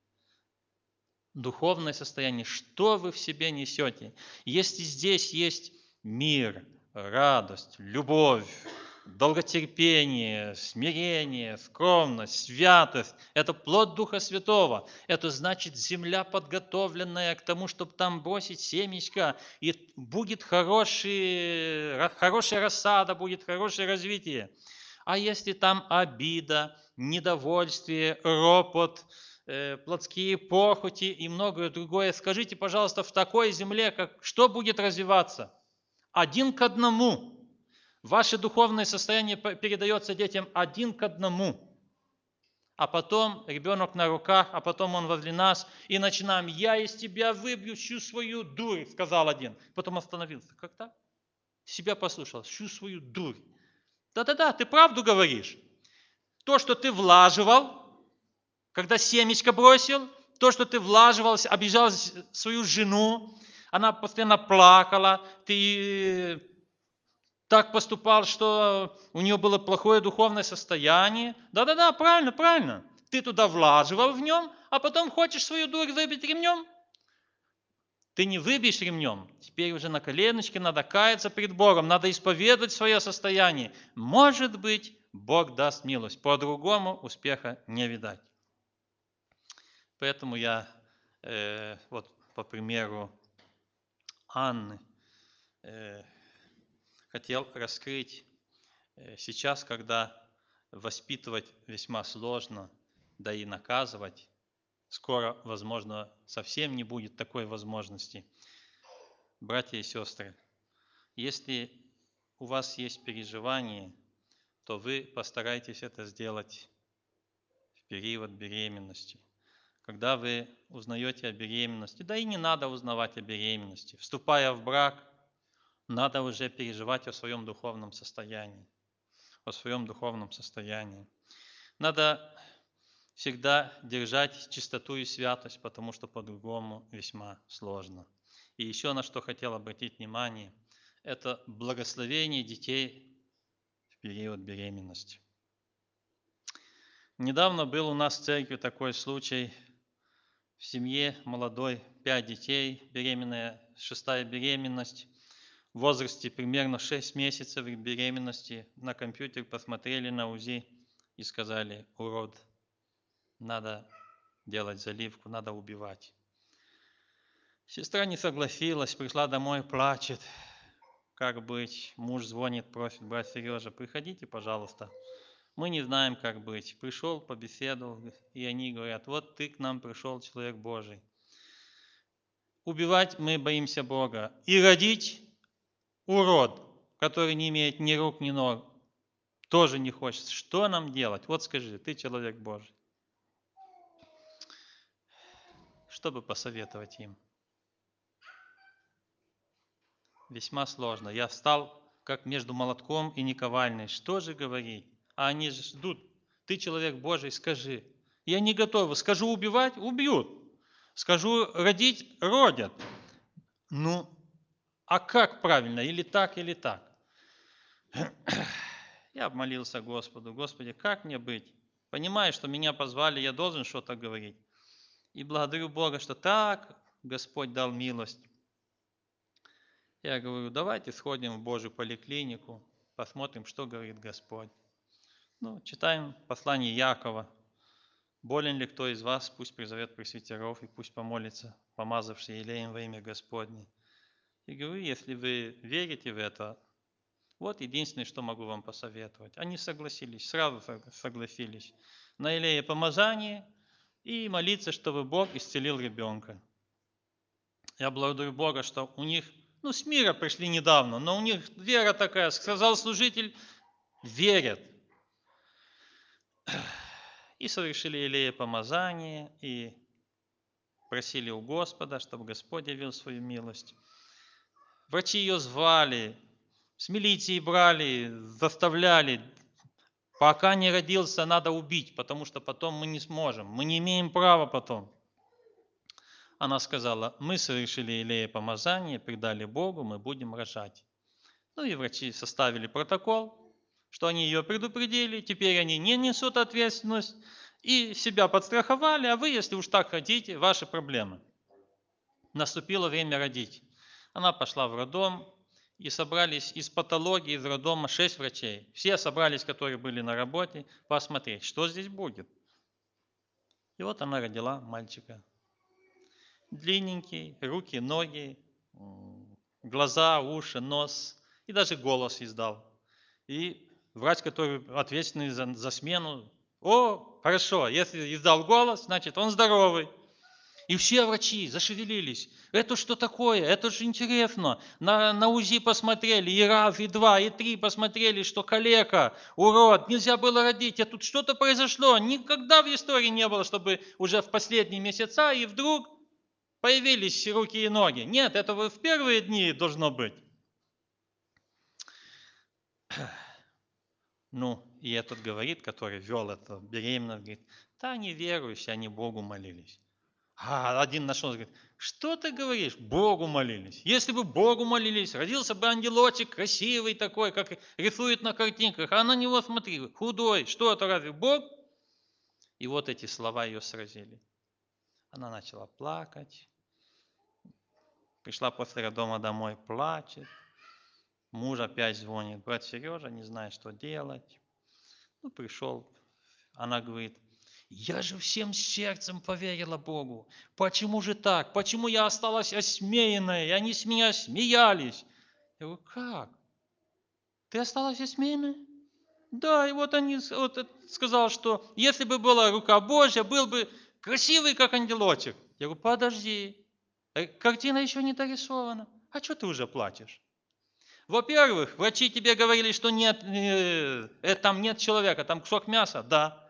Духовное состояние. Что вы в себе несете? Если здесь есть мир, радость, любовь, долготерпение, смирение, скромность, святость. Это плод Духа Святого. Это значит земля, подготовленная к тому, чтобы там бросить семечко, и будет хороший, хорошая рассада, будет хорошее развитие. А если там обида, недовольствие, ропот, э, плотские похоти и многое другое, скажите, пожалуйста, в такой земле, как, что будет развиваться? Один к одному. Ваше духовное состояние передается детям один к одному. А потом ребенок на руках, а потом он возле нас, и начинаем: я из тебя выбью всю свою дурь, сказал один. Потом остановился. Как так? Себя послушал, всю свою дурь. Да-да-да, ты правду говоришь. То, что ты влаживал, когда семечко бросил, то, что ты влаживал, обижал свою жену, она постоянно плакала, ты так поступал, что у нее было плохое духовное состояние. Да-да-да, правильно, правильно. Ты туда влаживал в нем, а потом хочешь свою дурь выбить ремнем? Ты не выбьешь ремнем. Теперь уже на коленочке надо каяться перед Богом, надо исповедовать свое состояние. Может быть, Бог даст милость. По-другому успеха не видать. Поэтому я, э, вот по примеру Анны, э, хотел раскрыть сейчас, когда воспитывать весьма сложно, да и наказывать, скоро, возможно, совсем не будет такой возможности. Братья и сестры, если у вас есть переживания, то вы постарайтесь это сделать в период беременности. Когда вы узнаете о беременности, да и не надо узнавать о беременности. Вступая в брак, надо уже переживать о своем духовном состоянии. О своем духовном состоянии. Надо всегда держать чистоту и святость, потому что по-другому весьма сложно. И еще на что хотел обратить внимание, это благословение детей в период беременности. Недавно был у нас в церкви такой случай. В семье молодой, пять детей, беременная, шестая беременность. В возрасте примерно шесть месяцев беременности на компьютер посмотрели на УЗИ и сказали: урод, надо делать заливку, надо убивать. Сестра не согласилась, пришла домой, плачет. Как быть? Муж звонит, просит: брат Сережа, приходите, пожалуйста. Мы не знаем, как быть. Пришел, побеседовал, и они говорят: вот ты к нам пришел, человек Божий. Убивать мы боимся Бога. И родить урод, который не имеет ни рук, ни ног, тоже не хочет. Что нам делать? Вот скажи, ты человек Божий. Что бы посоветовать им? Весьма сложно. Я встал как между молотком и наковальней. Что же говорить? А они же ждут. Ты человек Божий, скажи. Я не готов. Скажу убивать, убьют. Скажу родить, родят. Ну, а как правильно? Или так, или так? Я обмолился Господу: Господи, как мне быть? Понимаю, что меня позвали, я должен что-то говорить. И благодарю Бога, что так Господь дал милость. Я говорю: давайте сходим в Божью поликлинику, посмотрим, что говорит Господь. Ну, читаем послание Якова. Болен ли кто из вас, пусть призовет пресвитеров и пусть помолится, помазавший елеем во имя Господне. И говорю: если вы верите в это, вот единственное, что могу вам посоветовать. Они согласились, сразу согласились на елее помазание и молиться, чтобы Бог исцелил ребенка. Я благодарю Бога, что у них, ну, с мира пришли недавно, но у них вера такая, сказал служитель, верят. И совершили елея помазание, и просили у Господа, чтобы Господь явил свою милость. Врачи ее звали, с милиции брали, заставляли. Пока не родился, надо убить, потому что потом мы не сможем, мы не имеем права потом. Она сказала: мы совершили елея помазание, предали Богу, мы будем рожать. Ну и врачи составили протокол, что они ее предупредили, теперь они не несут ответственность и себя подстраховали, а вы, если уж так хотите, ваши проблемы. Наступило время родить. Она пошла в роддом, и собрались из патологии, из роддома шесть врачей. Все собрались, которые были на работе, посмотреть, что здесь будет. И вот она родила мальчика. Длинненький, руки, ноги, глаза, уши, нос, и даже голос издал. И врач, который ответственный за, за смену: о, хорошо, если издал голос, значит он здоровый. И все врачи зашевелились. Это что такое? Это же интересно. На, на УЗИ посмотрели, и раз, и два, и три посмотрели, что калека, урод, нельзя было родить. А тут что-то произошло. Никогда в истории не было, чтобы уже в последние месяца, и вдруг появились руки и ноги. Нет, это в первые дни должно быть. Ну, и этот говорит, который вел это беременность, говорит: да, они верующие, они Богу молились. А один нашел, говорит: что ты говоришь, Богу молились? Если бы Богу молились, родился бы ангелочек красивый такой, как рисуют на картинках, а на него смотри, худой, что это разве Бог? И вот эти слова ее сразили. Она начала плакать, пришла после роддома домой, плачет. Муж опять звонит: брат Сережа, не знаю, что делать. Ну, пришел, она говорит: я же всем сердцем поверила Богу. Почему же так? Почему я осталась осмеянной, и они с меня смеялись? Я говорю: как? Ты осталась осмеянной? Да, и вот они, вот сказал, что если бы была рука Божья, был бы красивый, как ангелочек. Я говорю, подожди, э, картина еще не дорисована. А что ты уже плачешь? Во-первых, врачи тебе говорили, что нет, э, э, там нет человека, там кусок мяса. Да.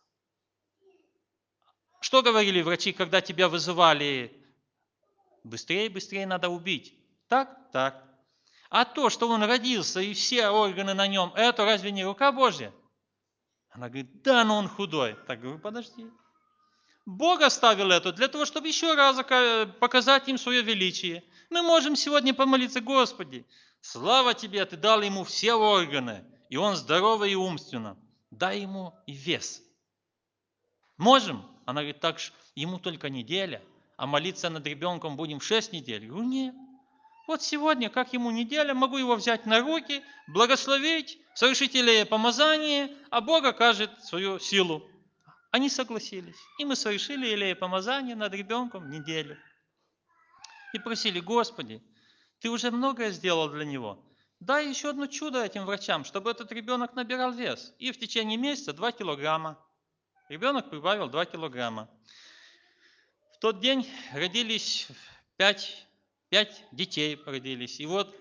Что говорили врачи, когда тебя вызывали? Быстрее, быстрее надо убить. Так? Так. А то, что он родился и все органы на нем, это разве не рука Божья? Она говорит, да, но он худой. Так, говорю, подожди. Бог оставил это для того, чтобы еще раз показать им свое величие. Мы можем сегодня помолиться, Господи, слава Тебе, Ты дал ему все органы, и он здоровый и умственно. Дай ему и вес. Можем? Она говорит, так ж ему только неделя, а молиться над ребенком будем шесть недель. Я говорю, нет. Вот сегодня, как ему неделя, могу его взять на руки, благословить, совершить илея помазание, а Бог окажет свою силу. Они согласились. И мы совершили илея помазание над ребенком неделю. И просили, Господи, Ты уже многое сделал для него. Дай еще одно чудо этим врачам, чтобы этот ребенок набирал вес. И в течение месяца два килограмма. Ребенок прибавил два килограмма. В тот день родились пять, пять детей родились. И вот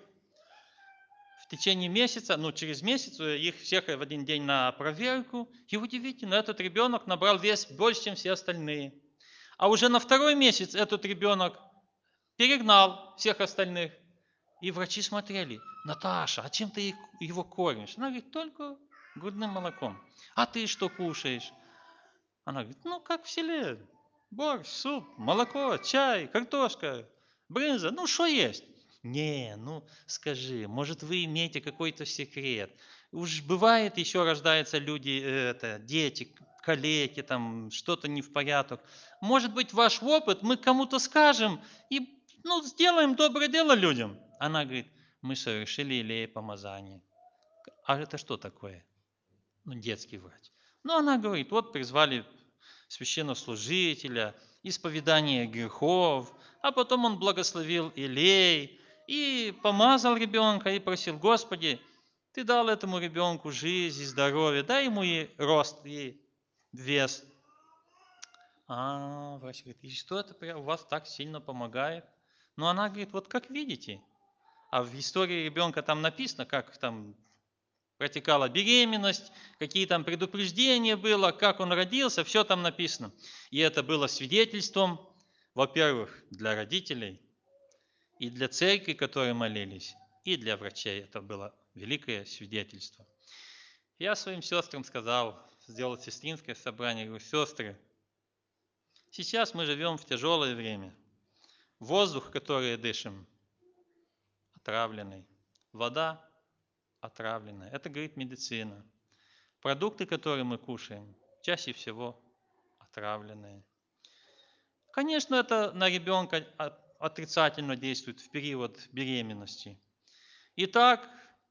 в течение месяца, ну через месяц их всех в один день на проверку. И удивительно, этот ребенок набрал вес больше, чем все остальные. А уже на второй месяц этот ребенок перегнал всех остальных. И врачи смотрели, Наташа, а чем ты его кормишь? Она говорит, только грудным молоком. А ты что кушаешь? Она говорит, ну как в селе, борщ, суп, молоко, чай, картошка, брынза, ну что есть? Не, ну скажи, может вы имеете какой-то секрет? Уж бывает еще рождаются люди, это, дети, калеки, там что-то не в порядок. Может быть ваш опыт мы кому-то скажем и ну, сделаем доброе дело людям. Она говорит, мы совершили илея помазания. А это что такое? Ну, детский врач. Ну, она говорит, вот призвали священнослужителя, исповедание грехов, а потом он благословил илей и помазал ребенка и просил, Господи, Ты дал этому ребенку жизнь и здоровье, дай ему и рост, и вес. А, врач говорит, и что это у вас так сильно помогает? Ну, она говорит, вот как видите. А в истории ребенка там написано, как там протекала беременность, какие там предупреждения было, как он родился, все там написано. И это было свидетельством, во-первых, для родителей, и для церкви, которые молились, и для врачей. Это было великое свидетельство. Я своим сестрам сказал, сделал сестринское собрание, говорю, сестры, сейчас мы живем в тяжелое время. Воздух, который дышим, отравленный. Вода отравленная. Это говорит медицина. Продукты, которые мы кушаем, чаще всего отравленные. Конечно, это на ребенка отрицательно действует в период беременности. Итак,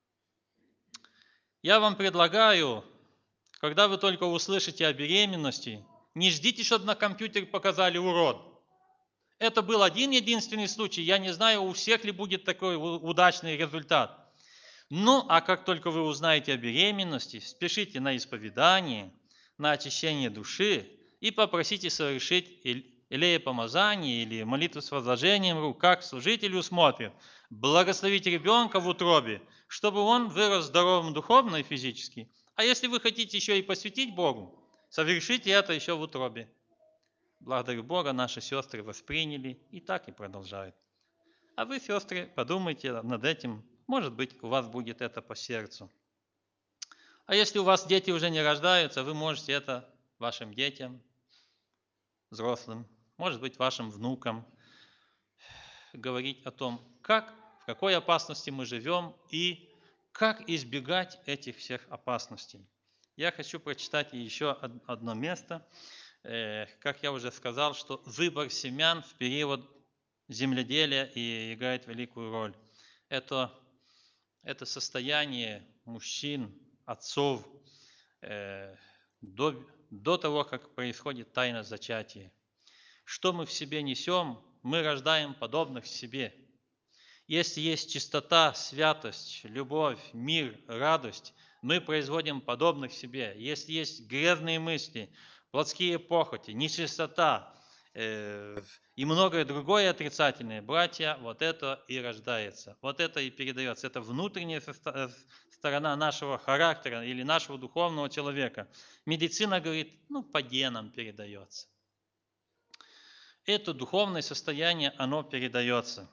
я вам предлагаю, когда вы только услышите о беременности, не ждите, чтобы на компьютере показали урод. Это был один единственный случай. Я не знаю, у всех ли будет такой удачный результат. Ну, а как только вы узнаете о беременности, спешите на исповедание, на очищение души и попросите совершить илея помазания или молитву с возложением рук, как служитель усмотрит, благословить ребенка в утробе, чтобы он вырос здоровым духовно и физически. А если вы хотите еще и посвятить Богу, совершите это еще в утробе. Благодарю Бога, наши сестры восприняли и так и продолжают. А вы, сестры, подумайте над этим. Может быть, у вас будет это по сердцу. А если у вас дети уже не рождаются, вы можете это вашим детям, взрослым, может быть, вашим внукам говорить о том, как, в какой опасности мы живем и как избегать этих всех опасностей. Я хочу прочитать еще одно место. Как я уже сказал, что выбор семян в период земледелия и играет великую роль. Это, это состояние мужчин, отцов э, до, до того, как происходит тайна зачатия. Что мы в себе несем, мы рождаем подобных себе. Если есть чистота, святость, любовь, мир, радость, мы производим подобных себе. Если есть грязные мысли, плотские похоти, нечистота э, и многое другое отрицательное, братья, вот это и рождается, вот это и передается. Это внутренняя состо- сторона нашего характера или нашего духовного человека. Медицина говорит, ну, по генам передается. Это духовное состояние, оно передается.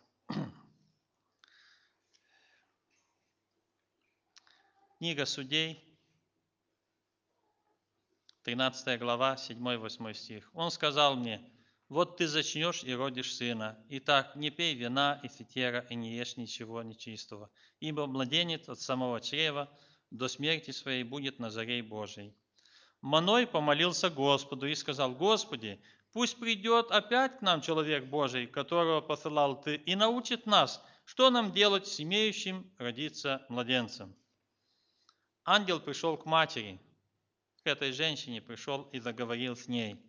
Книга Судей, тринадцатая глава, седьмой-восьмой стих. Он сказал мне, вот ты зачнешь и родишь сына. Итак, не пей вина и фитера, и не ешь ничего нечистого. Ибо младенец от самого чрева до смерти своей будет Назарей Божий. Маной помолился Господу и сказал, Господи, пусть придет опять к нам человек Божий, которого посылал ты, и научит нас, что нам делать с имеющим родиться младенцем. Ангел пришел к матери, к этой женщине пришел и заговорил с ней.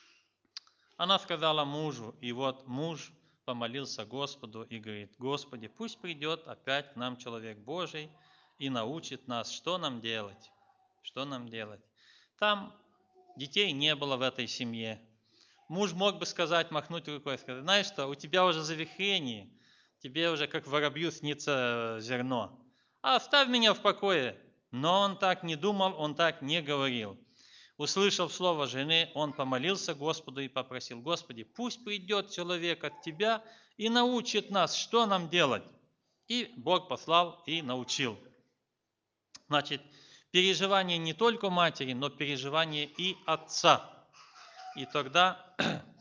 Она сказала мужу, и вот муж помолился Господу и говорит, Господи, пусть придет опять к нам человек Божий и научит нас, что нам делать, что нам делать. Там детей не было в этой семье. Муж мог бы сказать, махнуть рукой, сказать, знаешь что, у тебя уже завихрение, тебе уже как воробью снится зерно. А оставь меня в покое. Но он так не думал, он так не говорил. Услышав слово жены, он помолился Господу и попросил, Господи, пусть придет человек от Тебя и научит нас, что нам делать. И Бог послал и научил. Значит, переживание не только матери, но переживание и отца. И тогда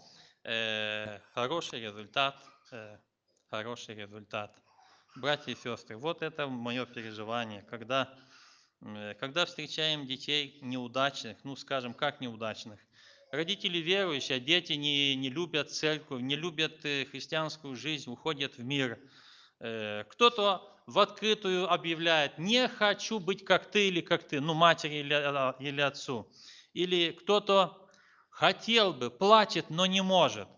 э, хороший результат, э, хороший результат. Братья и сестры, вот это мое переживание, когда Когда встречаем детей неудачных, ну скажем, как неудачных, родители верующие, а дети не, не любят церковь, не любят христианскую жизнь, уходят в мир. Кто-то в открытую объявляет, не хочу быть как ты или как ты, ну матери или, или отцу. Или кто-то хотел бы, плачет, но не может.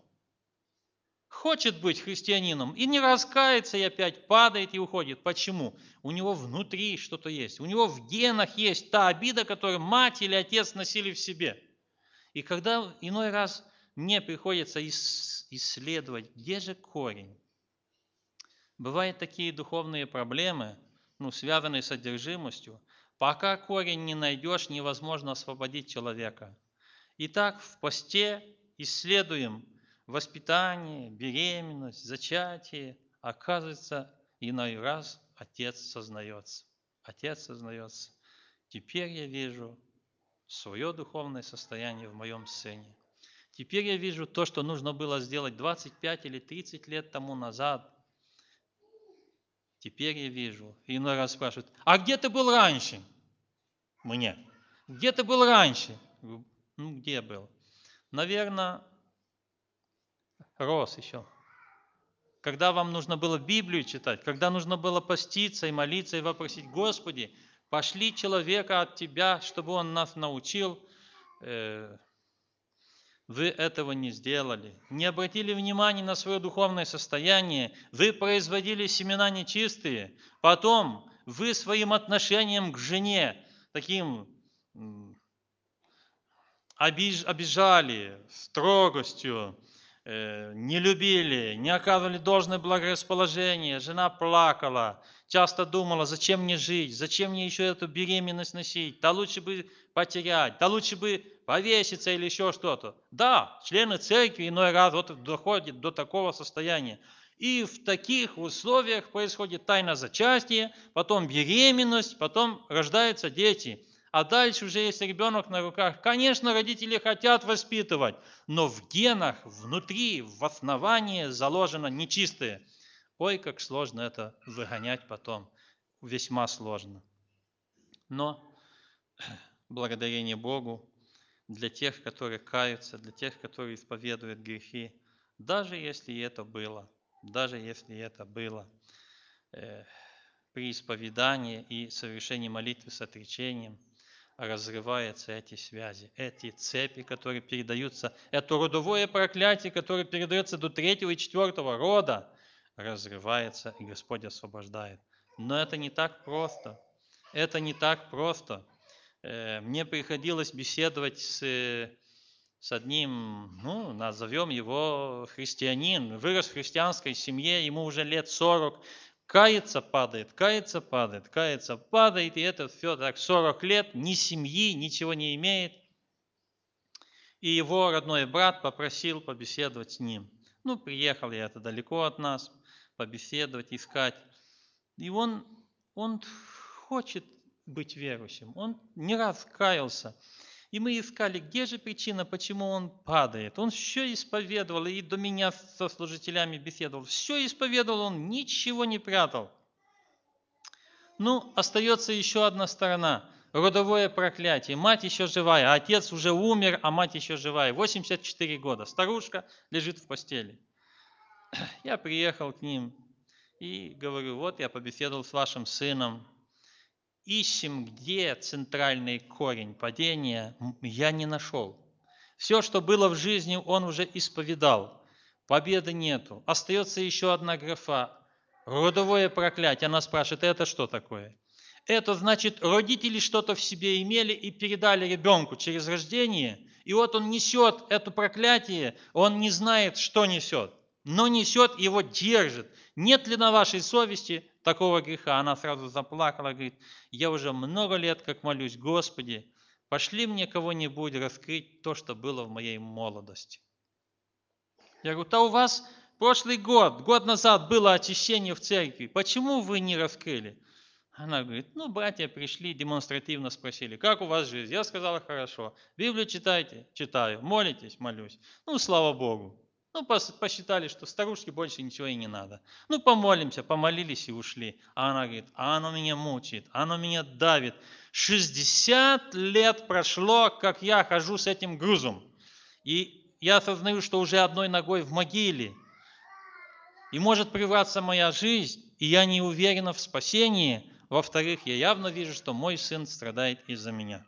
Хочет быть христианином и не раскается, и опять падает и уходит. Почему? У него внутри что-то есть. У него в генах есть та обида, которую мать или отец носили в себе. И когда иной раз мне приходится исследовать, где же корень. Бывают такие духовные проблемы, ну, связанные с одержимостью. Пока корень не найдешь, невозможно освободить человека. Итак, в посте исследуем воспитание, беременность, зачатие. Оказывается, иной раз отец сознается. Отец сознается. Теперь я вижу свое духовное состояние в моем сыне. Теперь я вижу то, что нужно было сделать двадцать пять или тридцать лет тому назад. Теперь я вижу. И иной раз спрашивают, а где ты был раньше? Мне. Где ты был раньше? Ну, где был? Наверное, рос еще. Когда вам нужно было Библию читать, когда нужно было поститься и молиться и вопросить, Господи, пошли человека от Тебя, чтобы он нас научил, вы этого не сделали. Не обратили внимания на свое духовное состояние, вы производили семена нечистые, потом вы своим отношением к жене таким обижали, строгостью, не любили, не оказывали должное благорасположение, жена плакала, часто думала, зачем мне жить, зачем мне еще эту беременность носить, да лучше бы потерять, да лучше бы повеситься или еще что-то. Да, члены церкви иной раз вот доходят до такого состояния. И в таких условиях происходит тайное зачатие, потом беременность, потом рождаются дети. А дальше уже есть ребенок на руках. Конечно, родители хотят воспитывать, но в генах, внутри, в основании заложено нечистое. Ой, как сложно это выгонять потом. Весьма сложно. Но благодарение Богу, для тех, которые каются, для тех, которые исповедуют грехи, даже если это было, даже если это было э, при исповедании и совершении молитвы с отречением, разрываются эти связи, эти цепи, которые передаются, это родовое проклятие, которое передается до третьего и четвертого рода, разрывается, и Господь освобождает. Но это не так просто. Это не так просто. Мне приходилось беседовать с с одним, ну, назовем его христианин, вырос в христианской семье, ему уже лет сорок, кается, падает, кается, падает, кается, падает, и это все так сорок лет, ни семьи, ничего не имеет. И его родной брат попросил побеседовать с ним. Ну, приехал я это далеко от нас, побеседовать, искать. И он, он хочет быть верующим, он не раз каялся. И мы искали, где же причина, почему он падает. Он все исповедовал, и до меня со служителями беседовал. Все исповедовал, он ничего не прятал. Ну, остается еще одна сторона. Родовое проклятие. Мать еще живая, а отец уже умер, а мать еще живая. восемьдесят четыре года. Старушка лежит в постели. Я приехал к ним и говорю, вот я побеседовал с вашим сыном. Ищем, где центральный корень падения, я не нашел. Все, что было в жизни, он уже исповедал. Победы нету. Остается еще одна графа. Родовое проклятие. Она спрашивает, это что такое? Это значит, родители что-то в себе имели и передали ребенку через рождение. И вот он несет это проклятие, он не знает, что несет, но несет, его держит. Нет ли на вашей совести такого греха? Она сразу заплакала, говорит, я уже много лет как молюсь, Господи, пошли мне кого-нибудь раскрыть то, что было в моей молодости. Я говорю, да у вас прошлый год, год назад было очищение в церкви, почему вы не раскрыли? Она говорит, ну, братья пришли, демонстративно спросили, как у вас жизнь? Я сказала, хорошо. Библию читаете? Читаю. Молитесь? Молюсь. Ну, слава Богу. Ну, посчитали, что старушке больше ничего и не надо. Ну, помолимся, помолились и ушли. А она говорит, а оно меня мучает, оно меня давит. шестьдесят лет прошло, как я хожу с этим грузом. И я осознаю, что уже одной ногой в могиле. И может прерваться моя жизнь, и я не уверена в спасении. Во-вторых, я явно вижу, что мой сын страдает из-за меня.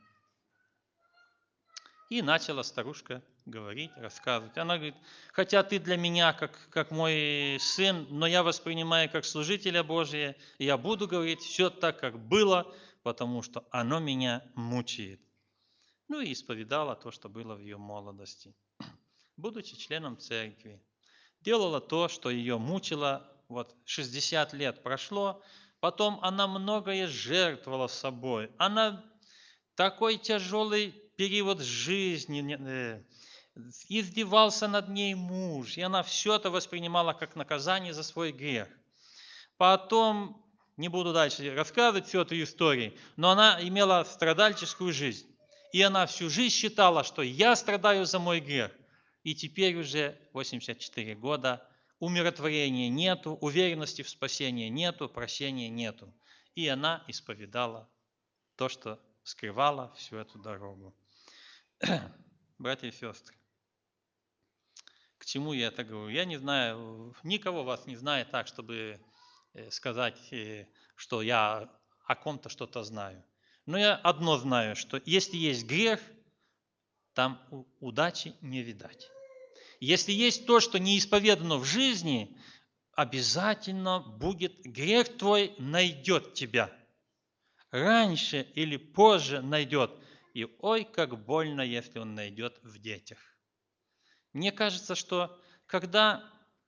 И начала старушка говорить, рассказывать. Она говорит, хотя ты для меня как, как мой сын, но я воспринимаю как служителя Божия, и я буду говорить все так, как было, потому что оно меня мучает. Ну и исповедала то, что было в ее молодости. Будучи членом церкви, делала то, что ее мучило, вот шестьдесят лет прошло, потом она многое жертвовала собой. Она такой тяжелый период жизни, э, издевался над ней муж, и она все это воспринимала как наказание за свой грех. Потом, не буду дальше рассказывать всю эту историю, но она имела страдальческую жизнь. И она всю жизнь считала, что я страдаю за мой грех. И теперь уже восемьдесят четыре года, умиротворения нету, уверенности в спасении нету, прощения нету. И она исповедала то, что скрывала всю эту дорогу. Братья и сестры, к чему я это говорю? Я не знаю, никого вас не знает так, чтобы сказать, что я о ком-то что-то знаю. Но я одно знаю, что если есть грех, там удачи не видать. Если есть то, что не исповедано в жизни, обязательно будет грех твой найдет тебя. Раньше или позже найдет. И ой, как больно, если он найдет в детях. Мне кажется, что когда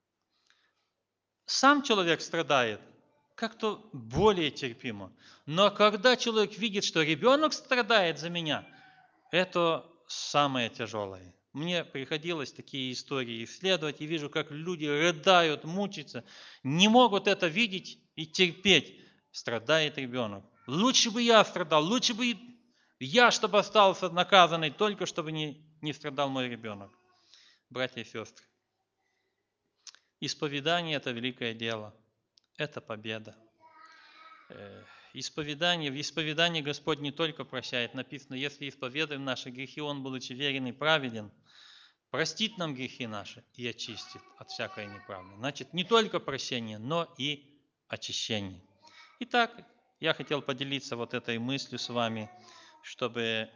сам человек страдает, как-то более терпимо. Но когда человек видит, что ребенок страдает за меня, это самое тяжелое. Мне приходилось такие истории исследовать, и вижу, как люди рыдают, мучаются, не могут это видеть и терпеть. Страдает ребенок. Лучше бы я страдал, лучше бы я, чтобы остался наказанный, только чтобы не, не страдал мой ребенок. Братья и сестры, исповедание – это великое дело, это победа. Исповедание, в исповедании Господь не только прощает, написано, если исповедуем наши грехи, Он, будучи верен и праведен, простит нам грехи наши и очистит от всякой неправды. Значит, не только прощение, но и очищение. Итак, я хотел поделиться вот этой мыслью с вами, чтобы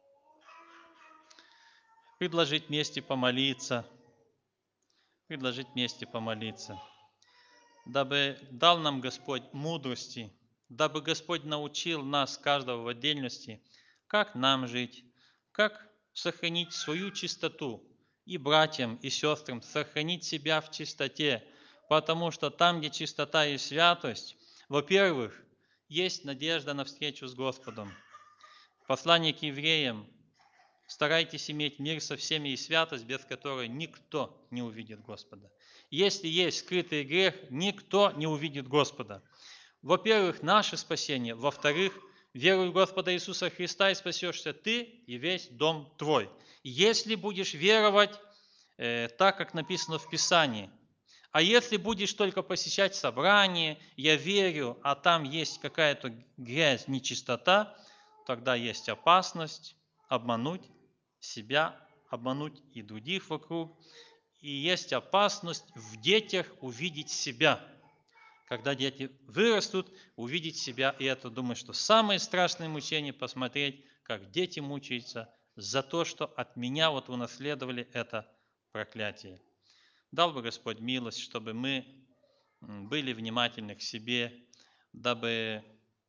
предложить вместе помолиться, предложить вместе помолиться, дабы дал нам Господь мудрости, дабы Господь научил нас, каждого в отдельности, как нам жить, как сохранить свою чистоту. И братьям, и сестрам сохранить себя в чистоте. Потому что там, где чистота и святость, во-первых, есть надежда на встречу с Господом. Послание к евреям: старайтесь иметь мир со всеми и святость, без которой никто не увидит Господа. Если есть скрытый грех, никто не увидит Господа. Во-первых, наше спасение. Во-вторых, веруй в Господа Иисуса Христа, и спасешься ты и весь дом твой. Если будешь веровать э, так, как написано в Писании, а если будешь только посещать собрание, я верю, а там есть какая-то грязь, нечистота, тогда есть опасность обмануть себя, обмануть и других вокруг. И есть опасность в детях увидеть себя. Когда дети вырастут, увидеть себя, и это, думаю, что самое страшное мучение — посмотреть, как дети мучаются за то, что от меня вот унаследовали это проклятие. Дал бы Господь милость, чтобы мы были внимательны к себе, дабы,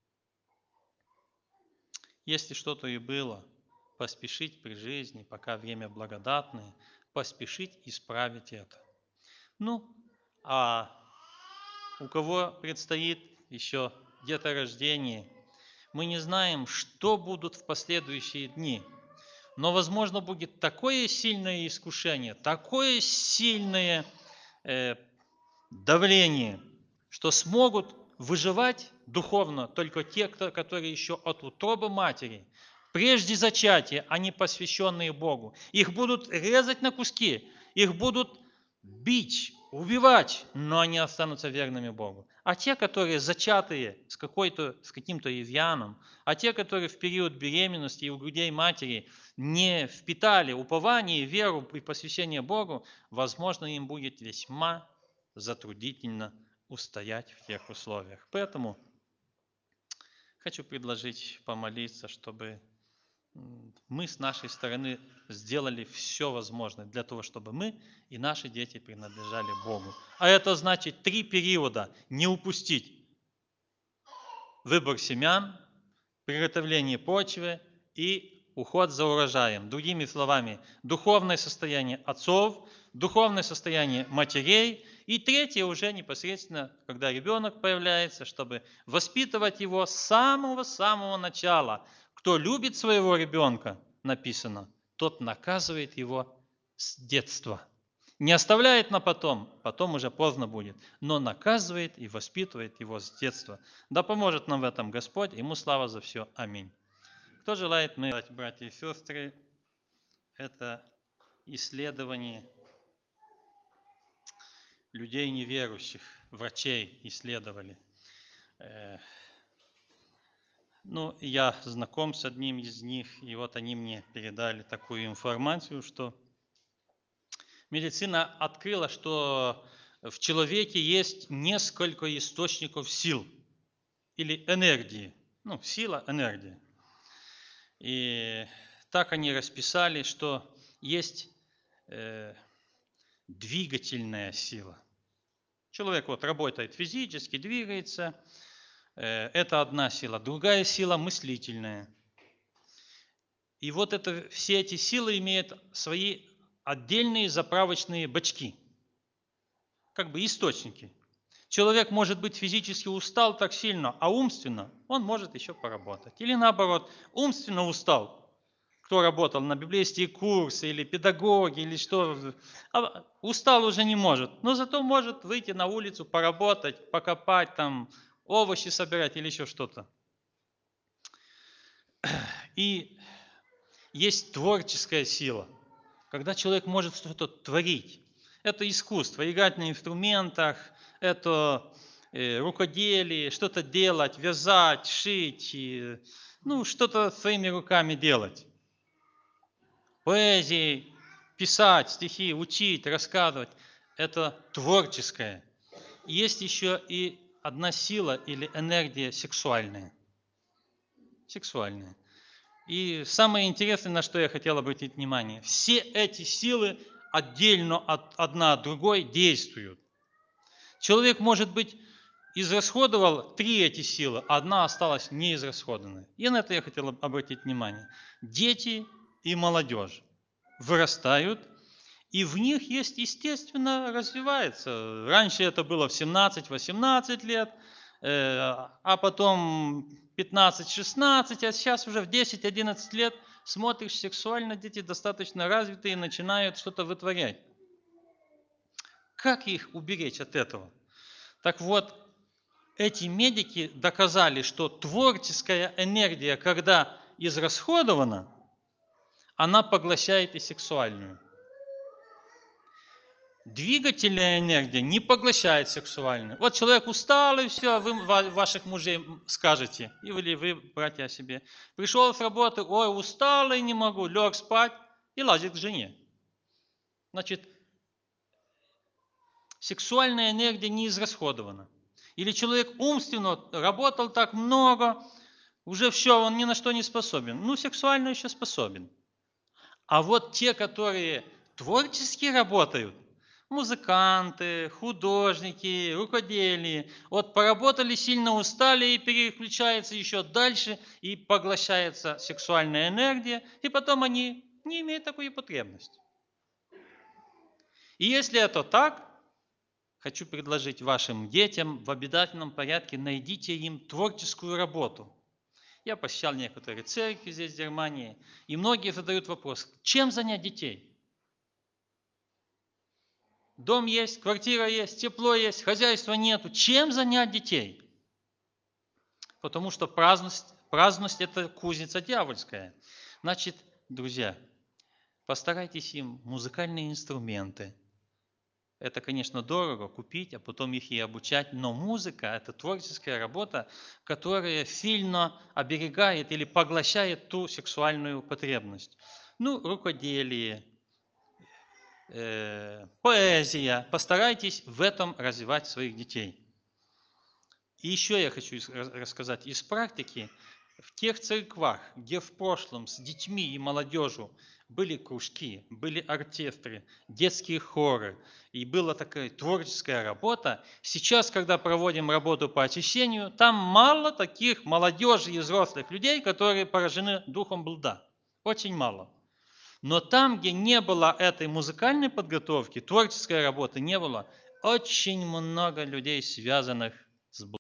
если что-то и было, поспешить при жизни, пока время благодатное, поспешить исправить это. Ну, а у кого предстоит еще деторождение, мы не знаем, что будут в последующие дни. Но, возможно, будет такое сильное искушение, такое сильное э, давление, что смогут выживать духовно только те, кто, которые еще от утробы матери, прежде зачатия, они посвященные Богу. Их будут резать на куски, их будут бить, убивать, но они останутся верными Богу. А те, которые зачатые с, какой-то, с каким-то изъяном, а те, которые в период беременности и у грудей матери не впитали упование, веру и посвящение Богу, возможно, им будет весьма затруднительно устоять в тех условиях. Поэтому хочу предложить помолиться, чтобы мы с нашей стороны сделали все возможное для того, чтобы мы и наши дети принадлежали Богу. А это значит три периода не упустить: выбор семян, приготовление почвы и уход за урожаем. Другими словами, духовное состояние отцов, духовное состояние матерей, и третье уже непосредственно, когда ребенок появляется, чтобы воспитывать его с самого-самого начала. Кто любит своего ребенка, написано, тот наказывает его с детства. Не оставляет на потом, потом уже поздно будет, но наказывает и воспитывает его с детства. Да поможет нам в этом Господь, ему слава за все. Аминь. Кто желает, мы, братья и сестры, это исследование людей неверующих, врачей исследовали. Ну, я знаком с одним из них, и вот они мне передали такую информацию, что медицина открыла, что в человеке есть несколько источников сил или энергии. Ну, сила, энергия. И так они расписали, что есть э, двигательная сила. Человек вот работает физически, двигается. Э, это одна сила. Другая сила мыслительная. И вот это, все эти силы имеют свои отдельные заправочные бачки, как бы источники. Человек может быть физически устал так сильно, а умственно он может еще поработать. Или наоборот, умственно устал. Кто работал на библейские курсы, или педагоги, или что, а устал уже не может, но зато может выйти на улицу, поработать, покопать, там, овощи собирать или еще что-то. И есть творческая сила, когда человек может что-то творить. Это искусство, играть на инструментах, это э, рукоделие, что-то делать, вязать, шить, и, ну, что-то своими руками делать. Поэзии, писать стихи, учить, рассказывать – это творческое. Есть еще и одна сила или энергия сексуальная. Сексуальная. И самое интересное, на что я хотел обратить внимание, все эти силы отдельно от, одна от другой действуют. Человек, может быть, израсходовал три эти силы, а одна осталась неизрасходанной. И на это я хотел обратить внимание. Дети и молодежь вырастают, и в них есть, естественно, развивается. Раньше это было в семнадцать-восемнадцать лет, э, а потом пятнадцать-шестнадцать, а сейчас уже в десять-одиннадцать лет смотришь, сексуально дети достаточно развитые и начинают что-то вытворять. Как их уберечь от этого? Так вот, эти медики доказали, что творческая энергия, когда израсходована, она поглощает и сексуальную. Двигательная энергия не поглощает сексуальную. Вот человек устал, и все, вы ваших мужей скажете, или вы, братья, о себе. Пришел с работы, ой, устал и не могу, лег спать и лазит к жене. Значит, сексуальная энергия не израсходована. Или человек умственно работал так много, уже все, он ни на что не способен. Ну, сексуально еще способен. А вот те, которые творчески работают, музыканты, художники, рукодельные, вот поработали, сильно устали и переключается еще дальше, и поглощается сексуальная энергия, и потом они не имеют такой потребности. И если это так, хочу предложить вашим детям в обязательном порядке найдите им творческую работу. Я посещал некоторые церкви здесь, в Германии, и многие задают вопрос, чем занять детей? Дом есть, квартира есть, тепло есть, хозяйства нету. Чем занять детей? Потому что праздность, праздность – это кузница дьявольская. Значит, друзья, постарайтесь им музыкальные инструменты. Это, конечно, дорого купить, а потом их и обучать, но музыка – это творческая работа, которая сильно оберегает или поглощает ту сексуальную потребность. Ну, рукоделие, э, поэзия. Постарайтесь в этом развивать своих детей. И еще я хочу рассказать из практики. В тех церквах, где в прошлом с детьми и молодежью были кружки, были оркестры, детские хоры, и была такая творческая работа, сейчас, когда проводим работу по очищению, там мало таких молодежи и взрослых людей, которые поражены духом блуда. Очень мало. Но там, где не было этой музыкальной подготовки, творческой работы не было, очень много людей, связанных с блудом.